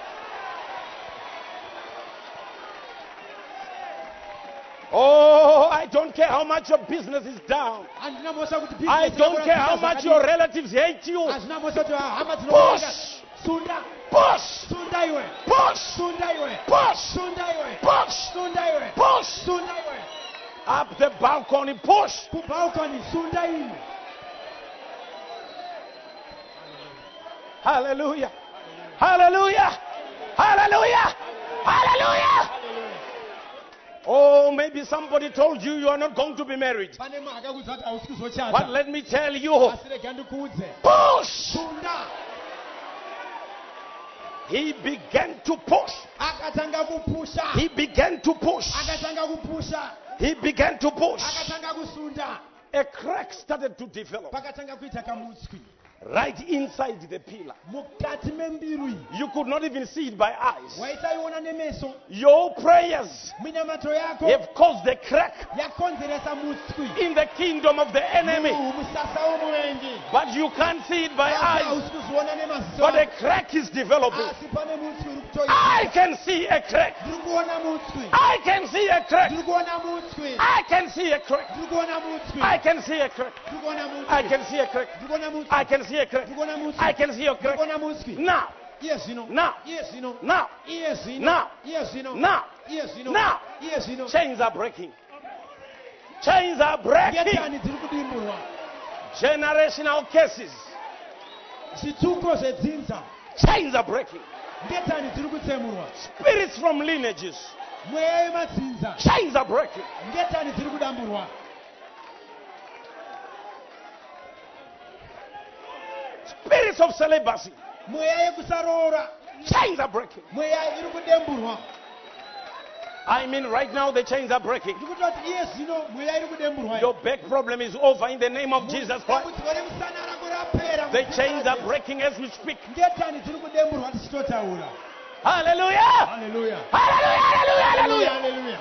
Oh, I don't care how much your business is down. I don't care how much your relatives hate you. Push. Push. Push. Push. Push. Push. Up the balcony. Push. Hallelujah. Hallelujah. Hallelujah. Hallelujah. Oh, maybe somebody told you you are not going to be married. But let me tell you, push. He began to push. He began to push. He began to push. A crack started to develop. right inside the pillar. mukati membiru iyi You could not even see it by eyes. waisaiona nemeso Your prayers minamato yako have caused a crack yakonzeresa mutswi in the kingdom of the enemy. musasa womuvengi But you can't see it by eyes. hausi kuziona nemaziso But a crack is developing. asi pane mutswi uri kutoita I can see a crack. ndiri kuona mutswi I can see a crack. ndiri kuona mutswi I can see a crack. ndiri kuona mutswi I can see a crack. ndiri kuona mutswi I can see a crack. ndiri kuona mutswi I can see a crack. ndiri kuona mutswi I can see a ndiri crack. kuona mutswi Now, iye zvino now, iye zvino now, iye zvino now, iye zvino now, iye zvino now. iye zvino Chains are breaking. Chains are breaking. ngetani dziri kudimburwa Generational cases. zvituko zvedzinza Chains are breaking. ngetani dziri kutsemurwa Spirits from lineages. mweya yemadzinza Chains are breaking. ngetani dziri kudamburwa Spirits of celibacy. mweya yekusaroora Chains are breaking. mweya iri kudemburwa I mean, right now the chains are breaking. ndiri kutoti iye zvino mweya iri kudemburwa Your back problem is over in the name of Jesus Christ. dambudziko remusana rako rapera The chains are breaking as we speak. ngetani dziri kudemburwa tichitotaura Hallelujah! haleluya Hallelujah! Hallelujah! haleluya Hallelujah! haleluya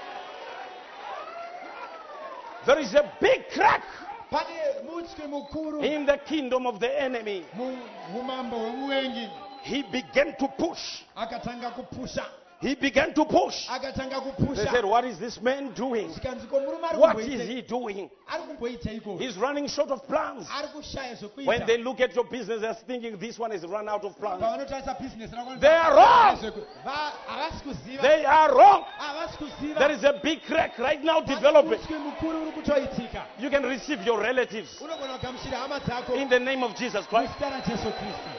There is a big crack pane mutswi mukuru in the kingdom of the enemy. mu- mumambo wemuvengi He began to push. akatanga kupusha He began to push. akatanga They said, kupusha what is this man doing? chikanziko murume ari What is kumboite- he doing? ari kumboita iko He's running short of plans. ari kushaya When they zvekuita look at your business, they're thinking this one has run out of plans. pavanotarisa bhizinesi rako They are wrong. Va- havasi kuziva They are wrong. havasi kuziva There is a big crack right now Pane developing. mutswi mukuru uri kutoitika You can receive your relatives unogona kugamuchira hama dzako in the name of Jesus Christ. muzita rajesu kristu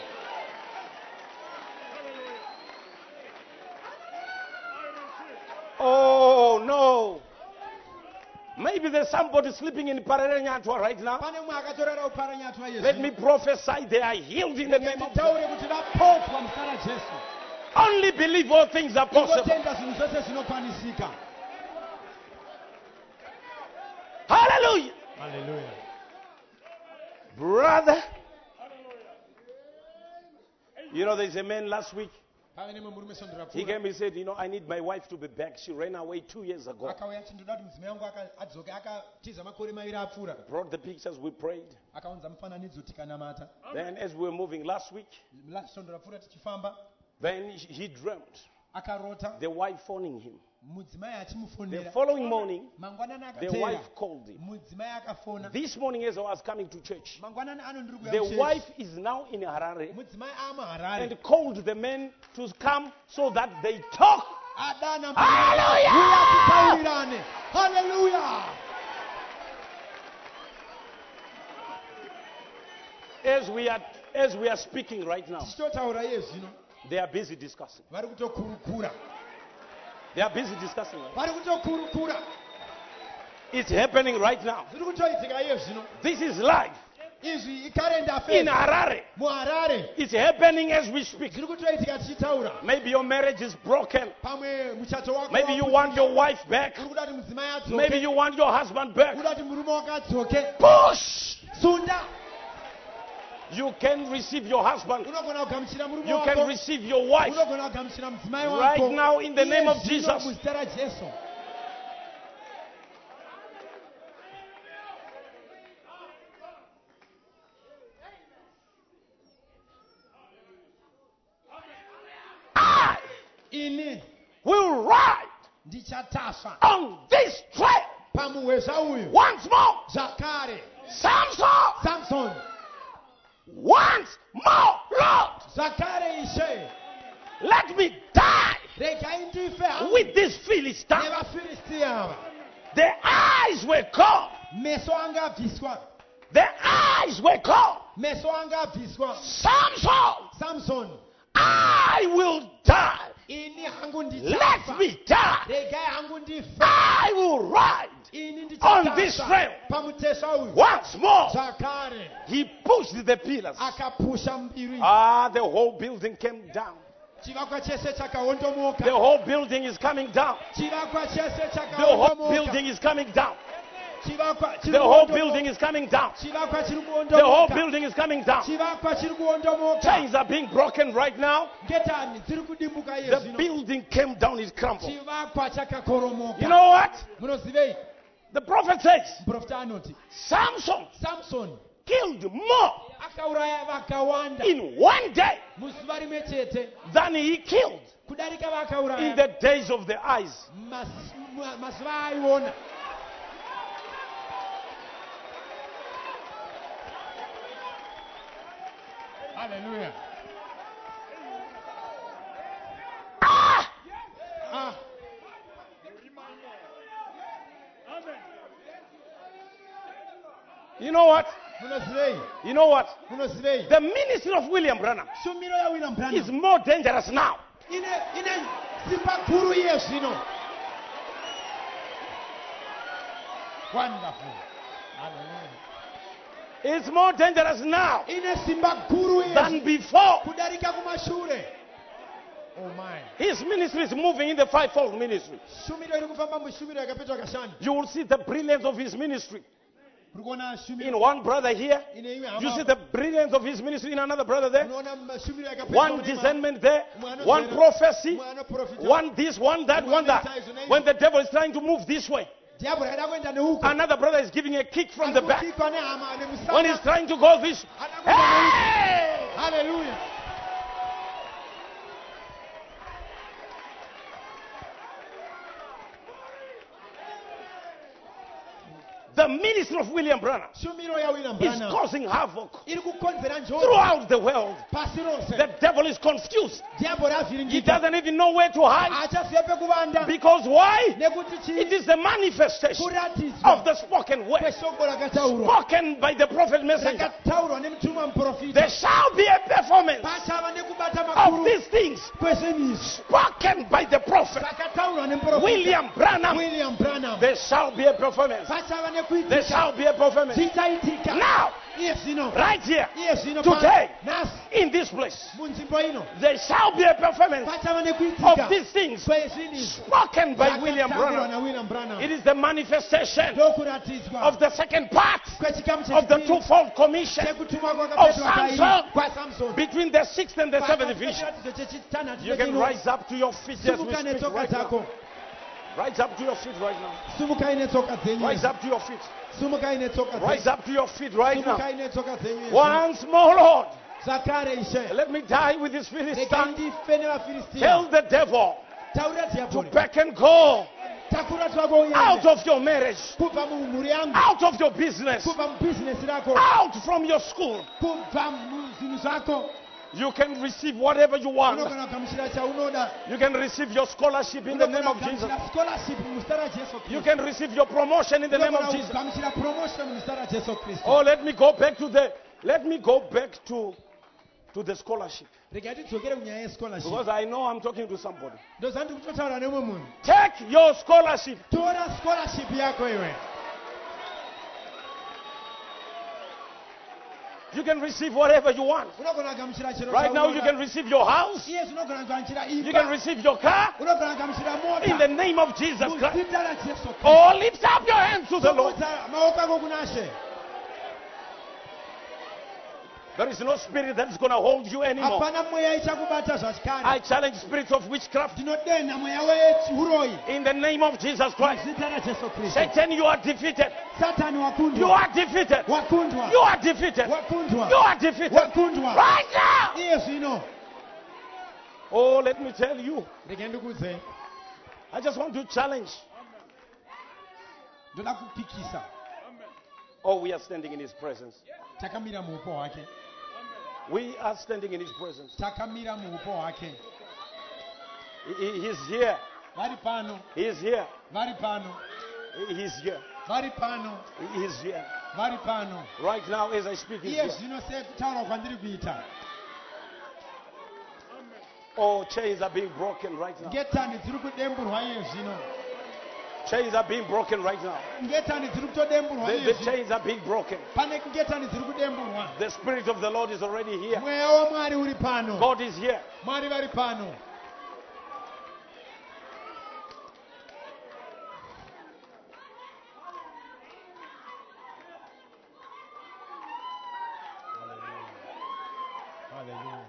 Oh no. Maybe there's somebody sleeping in Pararenyatwa right now. pane mumwe akatorera uparanyatwa Let me yesu prophesy they are healed in the name of Jesus. taure kuti vapotwa muzita rajesu Only believe all things are possible. ingotenda zvinhu zvose zvinokwanisika Hallelujah. haleluya Brother. You know, there's a man last week. pave nemwe murume sondora He came and said, you know, I need my wife to be back. She ran away two years ago. akauya achiti ndoda kuti mudzimai wangu aka- adzoke akatiza makore maviri apfuura Brought the pictures, we prayed. akaunza mufananidzo tikanamata Then as we were moving last week, sondora pfuura tichifamba then he he dreamt akarota the wife phoning him. mudzimai The achimufonera following morning, mangwanani the akateera wife called him. mudzimai akafona This morning as I was coming to church, mangwanani ano ndiri kuuya the kuchechi. wife is now in Harare mudzimai amaharare and called the men to come so that they talk. adana Hallelujah! uya titaurirane haleluya As we are as we are speaking right now, tichitotaura iye zvino they are busy discussing. vari kutokurukura They are busy discussing. vari kutokurukura It's happening right now. zviri kutoitika iye zvino This is live izvi ikarenda in fe Harare. muharare It's happening as we speak. zviri kutoitika tichitaura Maybe your marriage is broken. pamwe muchato wako Maybe you wakudzika. want your wife back. uri kuda kuti mudzimai Maybe adzoke you want your husband back. uri kuda kuti murume wako adzoke Push! sunda You can receive your husband. unogona kugamuchira murume You can wako receive your wife. unogona kugamuchira mudzimai Right wako now in the name of Iye zvino Jesus. muzita rajesu I ini will ride ndichatasva on this trail pamuhwezva uyu once more. zvakare Samson, samson once more, Lord, zvakare ishe let me die regai ndife hangu with this Philistine. nevafiristi ava The eyes were caught. meso anga abviswa The eyes were caught. meso anga abviswa Samson, samson I will die. ini hangu Let ndichafa me die. regai hangu ndife I will ride ini on this ndichatasva trail pamutesva uyu once more. zvakare He pushed the pillars. akapusha mbiri Ah, the whole building came down. chivakwa chese chakahondomoka The whole building is coming down. chivakwa chese The whole chakahondomoka building is coming down. chivakwa chiri The whole kuondomoka. building is coming down. Chivakwa chiri The whole kuondomoka. building is coming down. Chivakwa chiri kuondomoka. Chains are being broken right now. Ngetani dziri kudimbuka The yezvino. building came down, it crumbled. Chivakwa chakakoromoka. You know what? Munozivei? The prophet says Muprofita anoti Samson Samson killed more akauraya vakawanda in one day muzuva rimwe chete than he killed kudarika in vakauraya the days of the eyes. mas- ma- mazuva aiona. Hallelujah. Ah! Ah, You know what? munozivei? You know what? Munozivei? The ministry of William Branham Shumiro yaWilliam is Branham more dangerous now. ine ine simba guru iye zvino. Wonderful. Hallelujah. It's more dangerous now Ine simba guru iye than before. kudarika kumashure. Oh my. His ministry is moving in the fivefold ministry. Shumiro iri kufamba mushumiro yakapetwa kashanu. You will see the brilliance of his ministry Uri kuona shumiro in one brother here. ine imwe You see hama. the brilliance of his ministry in another brother there. Unoona shumiro yakapetwa One kune ma- discernment there, Mwana one zera. prophecy, Mwana profita. one this, one that, one that. When the devil is trying to move this way, Diablo aida kuenda neuko. another brother is giving a kick from the back. Arikukikwa nehama nemusana. When he's trying to go this, Anakwenda neuko. hey! Hallelujah. The ministry of William Branham Shumiro yaWilliam is Branham causing havoc iri kukonzera njodzi throughout the world. pasi rose. The devil is confused. Diablo He avhiringika. doesn't even know where to hide. Achazive pekuvanda. Because why? Nekuti It chii? is the manifestation Kuratidzwa of the spoken word, kweshoko rakataurwa. spoken by the prophet messenger. Rakataurwa nemutuma muprofita. There shall be a performance Pachava nekubata of makuru these things kwezvinizvi. spoken by the prophet Rakataurwa nemuprofita. William Branham. William Branham. There shall be a performance. Pachava There nekuitika. shall be a performance. Zvichaitika. Now, Iye zvino. right here, Iye zvino. Today. Nhasi in this place, munzvimbo ino. there shall be a performance Pachava nekuitika. of these things Kwezvinizvi. spoken by William Rakataurwa Branham. naWilliam Branham. It is the manifestation Ndokuratidzwa. of the second part Kwechikamu of the chechipiri. twofold commission Chekutumwa of kwakapetwa kairi Samson kwaSamson. between the sixth and the seventh Pakati division. pechiratidzo chechitanhatu You can chechino. rise up to your feet as we Simuka speak netsoka right now. dzako. Rise up to your feet right now. Simukai netsoka dzenyu. Rise up to your feet. Simukai netsoka dzenyu. Rise up to your feet right now. Simukai netsoka dzenyu. Once more, Lord, Zvakare Ishe. let me die with this Regai Philistine. ndife Tell nevaFiristia. the devil Taurira to Diabhori. back and go Takura twako out uende. of your marriage, Kubva mumhuri yangu. out of your business, Kubva mubhizinesi rako. out from your school. Kubva muzvinhu zvako. You can receive whatever you want. Unogona kugamuchira chaunoda. You can receive your scholarship in the name Unogona of Jesus. kugamuchira scholarship muzita raJesu You Kristu. can receive your promotion in the name of Unogona Jesus. kugamuchira promotion muzita raJesu Kristu. Oh, let me go back to the let me go back to to the scholarship. Regai tidzokere kunyaya yescholarship. Because I know I'm talking to somebody. Ndozva ndiri kutotaura nemumwe munhu. Take your scholarship. Tora scholarship yako iwe. You can receive whatever you want. Unogona kugamuchira chero Right now you chaunoda. can receive your house. Iye unogona kugamuchira You can imba. receive your car Unogona kugamuchira in the mota. name of Jesus Christ. Muzita raJesu Kristu. Oh, lift up your hands to the Lord. Simudza maoko ako kuna She. There is no spirit that is going to hold you anymore. Hapana mweya ichakubata I zvachikare. challenge spirits of witchcraft Ndinodenha mweya wechiuroyi. in the name of Jesus Christ. Muzita raJesu Kristu. Satan, you are defeated. Satani You wakundwa. are defeated. Wakundwa. You are defeated. Wakundwa. You are defeated. Wakundwa. Right now. Iye zvino. Oh, let me tell you. Regai ndikudze. I just want to challenge. Ndoda kupikisa. Oh, we are standing in his presence. Takamira muupo hwake. We are standing in his presence. Takamira muupo hwake. He- he- he's here. Vari pano. He's here. Vari pano. He- He's here. Vari pano. He- He's here. Vari pano. Right now, as I speak, he's Iye here. zvino sekutaura kwandiri kuita. Oh, chains are being broken right now. Ngetani dziri kudemburwa iye zvino. Chains are being broken right now. Ngetani dziri kutodemburwa The, iye the zvino. chains are being broken. Pane ngetani dziri kudemburwa. The Spirit of the Lord is already here. Mweya waMwari uri pano. God is here. Mwari vari pano. Hallelujah.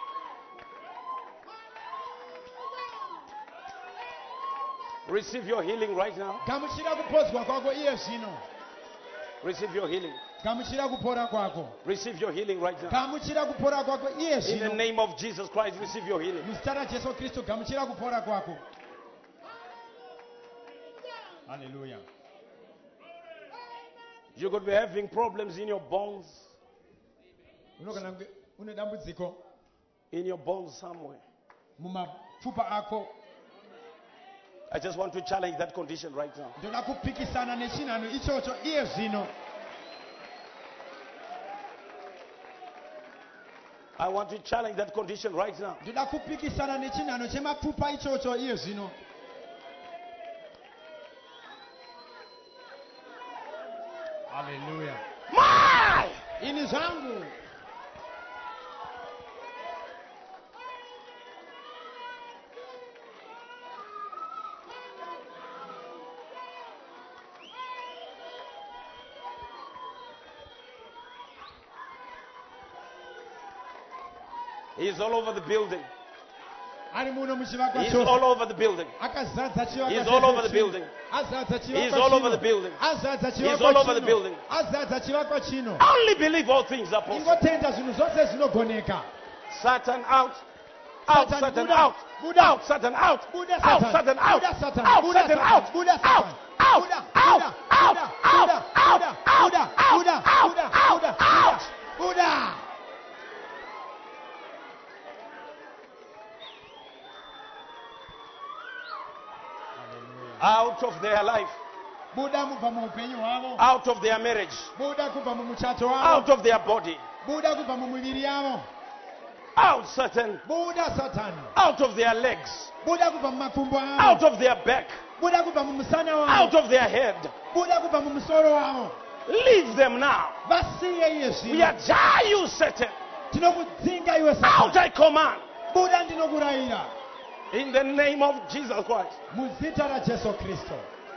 Receive your healing right now. Gamuchira kupozwa kwako iye zvino. Receive your healing. Gamuchira kupora kwako. Receive your healing right now. Gamuchira kupora kwako iye In the zvino. name of Jesus Christ, receive your healing. Muzita raJesu Kristu gamuchira kupora kwako. Hallelujah. You could be having problems in your bones, Unogona kunge une dambudziko in your bones somewhere. mumapfupa ako. I just want to challenge that condition right now. Ndoda kupikisana nechinhano ichocho iye zvino. I want to challenge that condition right now. Ndoda kupikisana nechinhano chemapfupa ichocho iye zvino. Hallelujah. My! Ini zvangu. He's all over the building. Ari muno muchivakwa He's chose. all over the building. Akazadza chivakwa He's chese all over the chino. building. Azadza chivakwa He's all over chino. the building. Azadza He's chivakwa all over the chino. building. Azadza chivakwa chino. Only believe all things are possible. Ingotenda zvinhu zvose zvinogoneka. Satan out. Out, Satan, Satan Buddha. out. Buddha. Out, Satan out. Buddha Out, Satan. Satan out. Buddha Satan. Out, Buddha Satan Satan. out. Buddha Out, Satan. out, Buddha, out, Buddha, out, Buddha, out, Buddha, out, Buddha, out, Buddha, out, Buddha, out, Buddha, out, Buddha, out. Buddha. Out of their life. Buddha kubva muupenyu hwavo. Out of their marriage. Buddha kubva mumuchato wavo. Out of their body. Buddha kubva mumiviri yavo. Out, Satan. Buddha Satan. Out of their legs. Buddha kubva mumakumbo avo. Out of their back. Buddha kubva mumusana wavo. Out of their head. Buddha kubva mumusoro wavo. Leave them now. Vasiye iye We zvino. are you, Satan. Tinokudzinga iwe Out, Satan. I command. Buddha ndinokurayira. In the name of Jesus Christ. Muzita raJesu Kristu.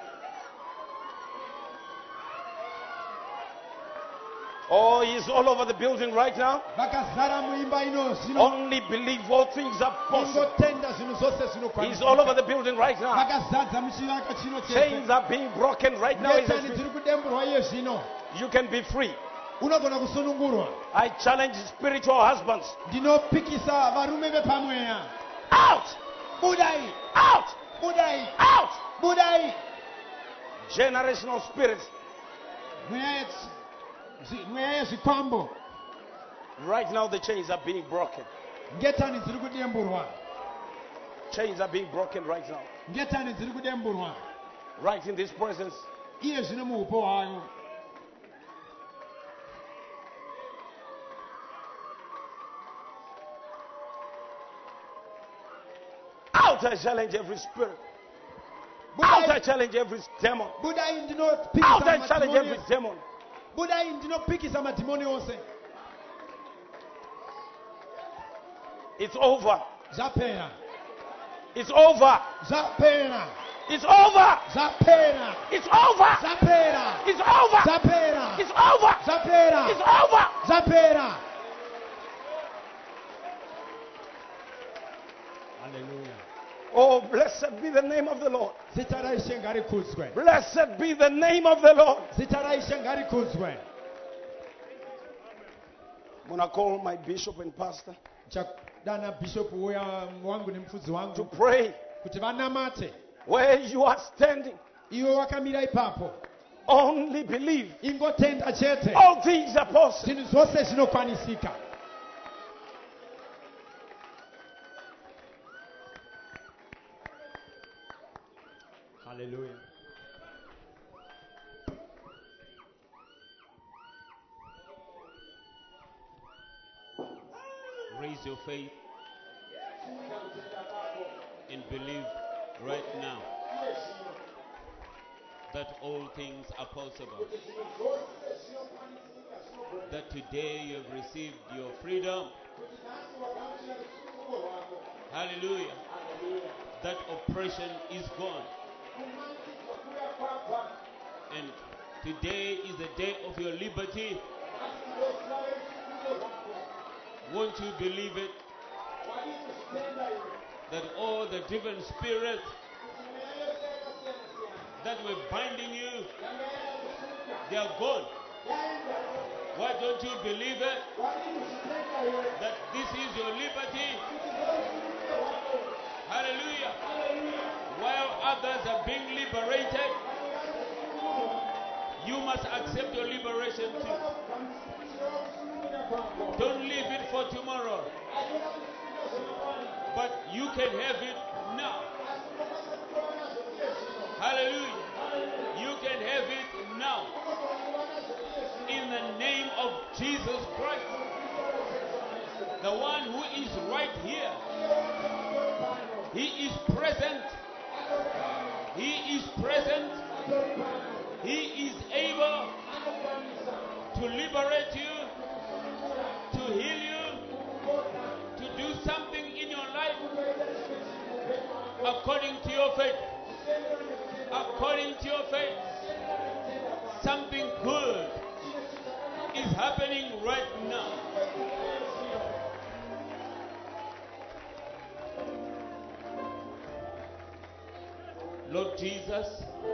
Oh, he's all over the building right now. Vakazara muimba ino zvino. Only believe all things are possible. Ingotenda zvinhu zvose He's all over zvinokwanisika. the building right now. Vakazadza muchivakwa chino Chains chese. are being broken right now. Ngetani dziri kudemburwa iye zvino. You can be free. Unogona kusunungurwa. I challenge spiritual husbands. Ndinopikisa varume vepamweya. Out! Budai. Out! Budai. Out! Budai. Generational spirits. Mweya yetsi- zi- mweya yezvikwambo. Right now the chains are being broken. Ngetani dziri kudemburwa. Chains are being broken right now. Ngetani dziri kudemburwa. Right in this presence. Iye zvino muupo hwayo. Out! I challenge every spirit. Out! I challenge every demon. Budai Out! ndinopikisa I challenge madhimoni every ose. demon. Budai ndinopikisa madhimoni ose. It's over. Zvapera. It's over. Zvapera. It's over. Zvapera. It's over. Zvapera. It's over. Zvapera. It's over. Zvapera. It's over. Zvapera. Hallelujah. Oh, blessed be the name of the Lord. Zita raIshe ngarikudzwe. Blessed be the name of the Lord. Zita raIshe ngarikudzwe. I'm going to call my bishop and pastor Chadana bishop uya wangu nemufudzi to wangu pray. kuti vanamate. Where you are standing, Iwe wakamira ipapo. only believe. Ingotenda chete. All things are possible. Zvinhu zvose zvinokwanisika. Hallelujah. Raise your faith and believe right now that all things are possible. That today you have received your freedom. Hallelujah. That oppression is gone. And today is the day of your liberty. Won't you believe it? That all the different spirits that were binding you, they are gone. Why don't you believe it? That this is your liberty. Hallelujah. While others are being liberated, you must accept your liberation too. Don't leave it for tomorrow. But you can have it now. Hallelujah. You can have it now. In the name of Jesus Christ. The one who is right here. He is present. He is present. He is able to liberate you, to heal you, to do something in your life according to your faith. According to your faith. Something good is happening right now. Lord Jesus,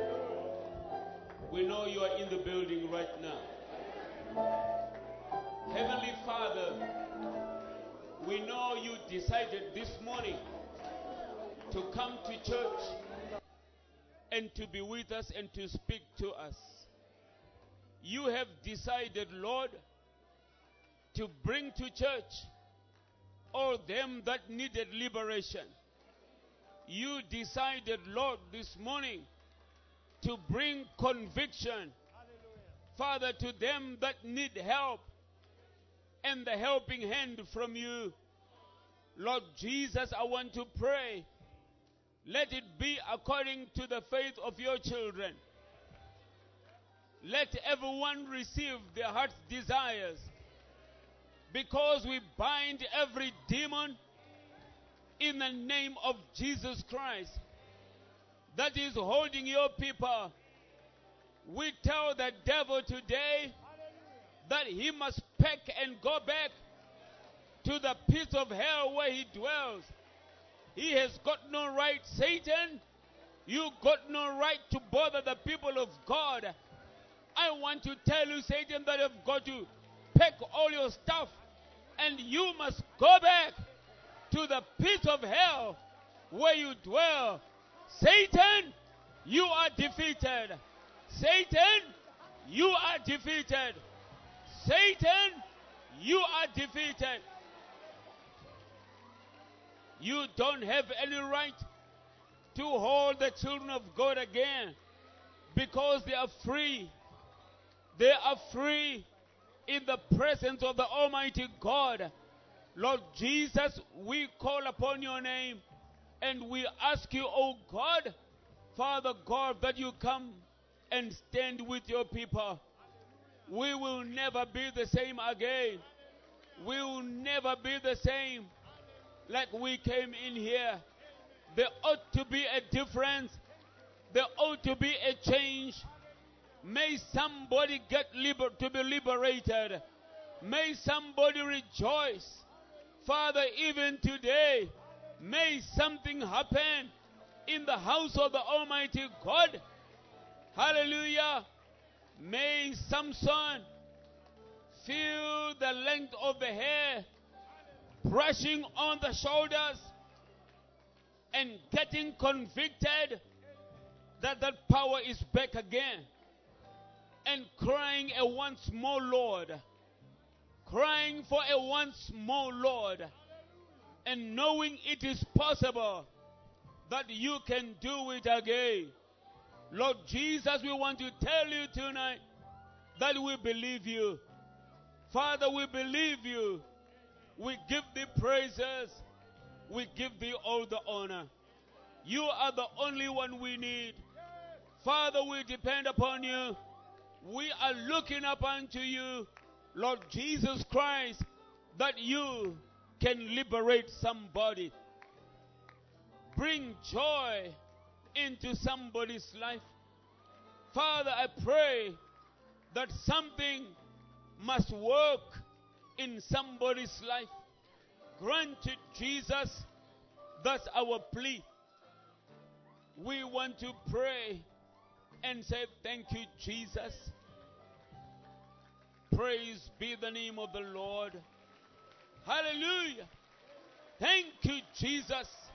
we know you are in the building right now. Heavenly Father, we know you decided this morning to come to church and to be with us and to speak to us. You have decided, Lord, to bring to church all them that needed liberation. You decided, Lord, this morning to bring conviction, Father, to them that need help and the helping hand from you. Lord Jesus, I want to pray. Let it be according to the faith of your children. Let everyone receive their heart's desires, because we bind every demon in the name of Jesus Christ that is holding your people. We tell the devil today that he must pack and go back to the pit of hell where he dwells. He has got no right, Satan. You got no right to bother the people of God. I want to tell you, Satan, that you've got to pack all your stuff and you must go back to the pit of hell where you dwell. Satan, you are defeated. Satan, you are defeated. Satan, you are defeated. You don't have any right to hold the children of God again, because they are free. They are free in the presence of the Almighty God. Lord Jesus, we call upon your name and we ask you, oh God, Father God, that you come and stand with your people. We will never be the same again. We will never be the same like we came in here. There ought to be a difference. There ought to be a change. May somebody get liber- to be liberated. May somebody rejoice. Father, even today, may something happen in the house of the Almighty God. Hallelujah. May Samson feel the length of the hair brushing on the shoulders and getting convicted that that power is back again, and crying a once more, Lord. Crying for a once more, Lord. And knowing it is possible that you can do it again. Lord Jesus, we want to tell you tonight that we believe you. Father, we believe you. We give thee praises. We give thee all the honor. You are the only one we need. Father, we depend upon you. We are looking up unto you, Lord Jesus Christ, that you can liberate somebody. Bring joy into somebody's life. Father, I pray that something must work in somebody's life. granted, Jesus. That's our plea. We want to pray and say, thank you, Jesus. Praise be the name of the Lord. Hallelujah. Thank you, Jesus.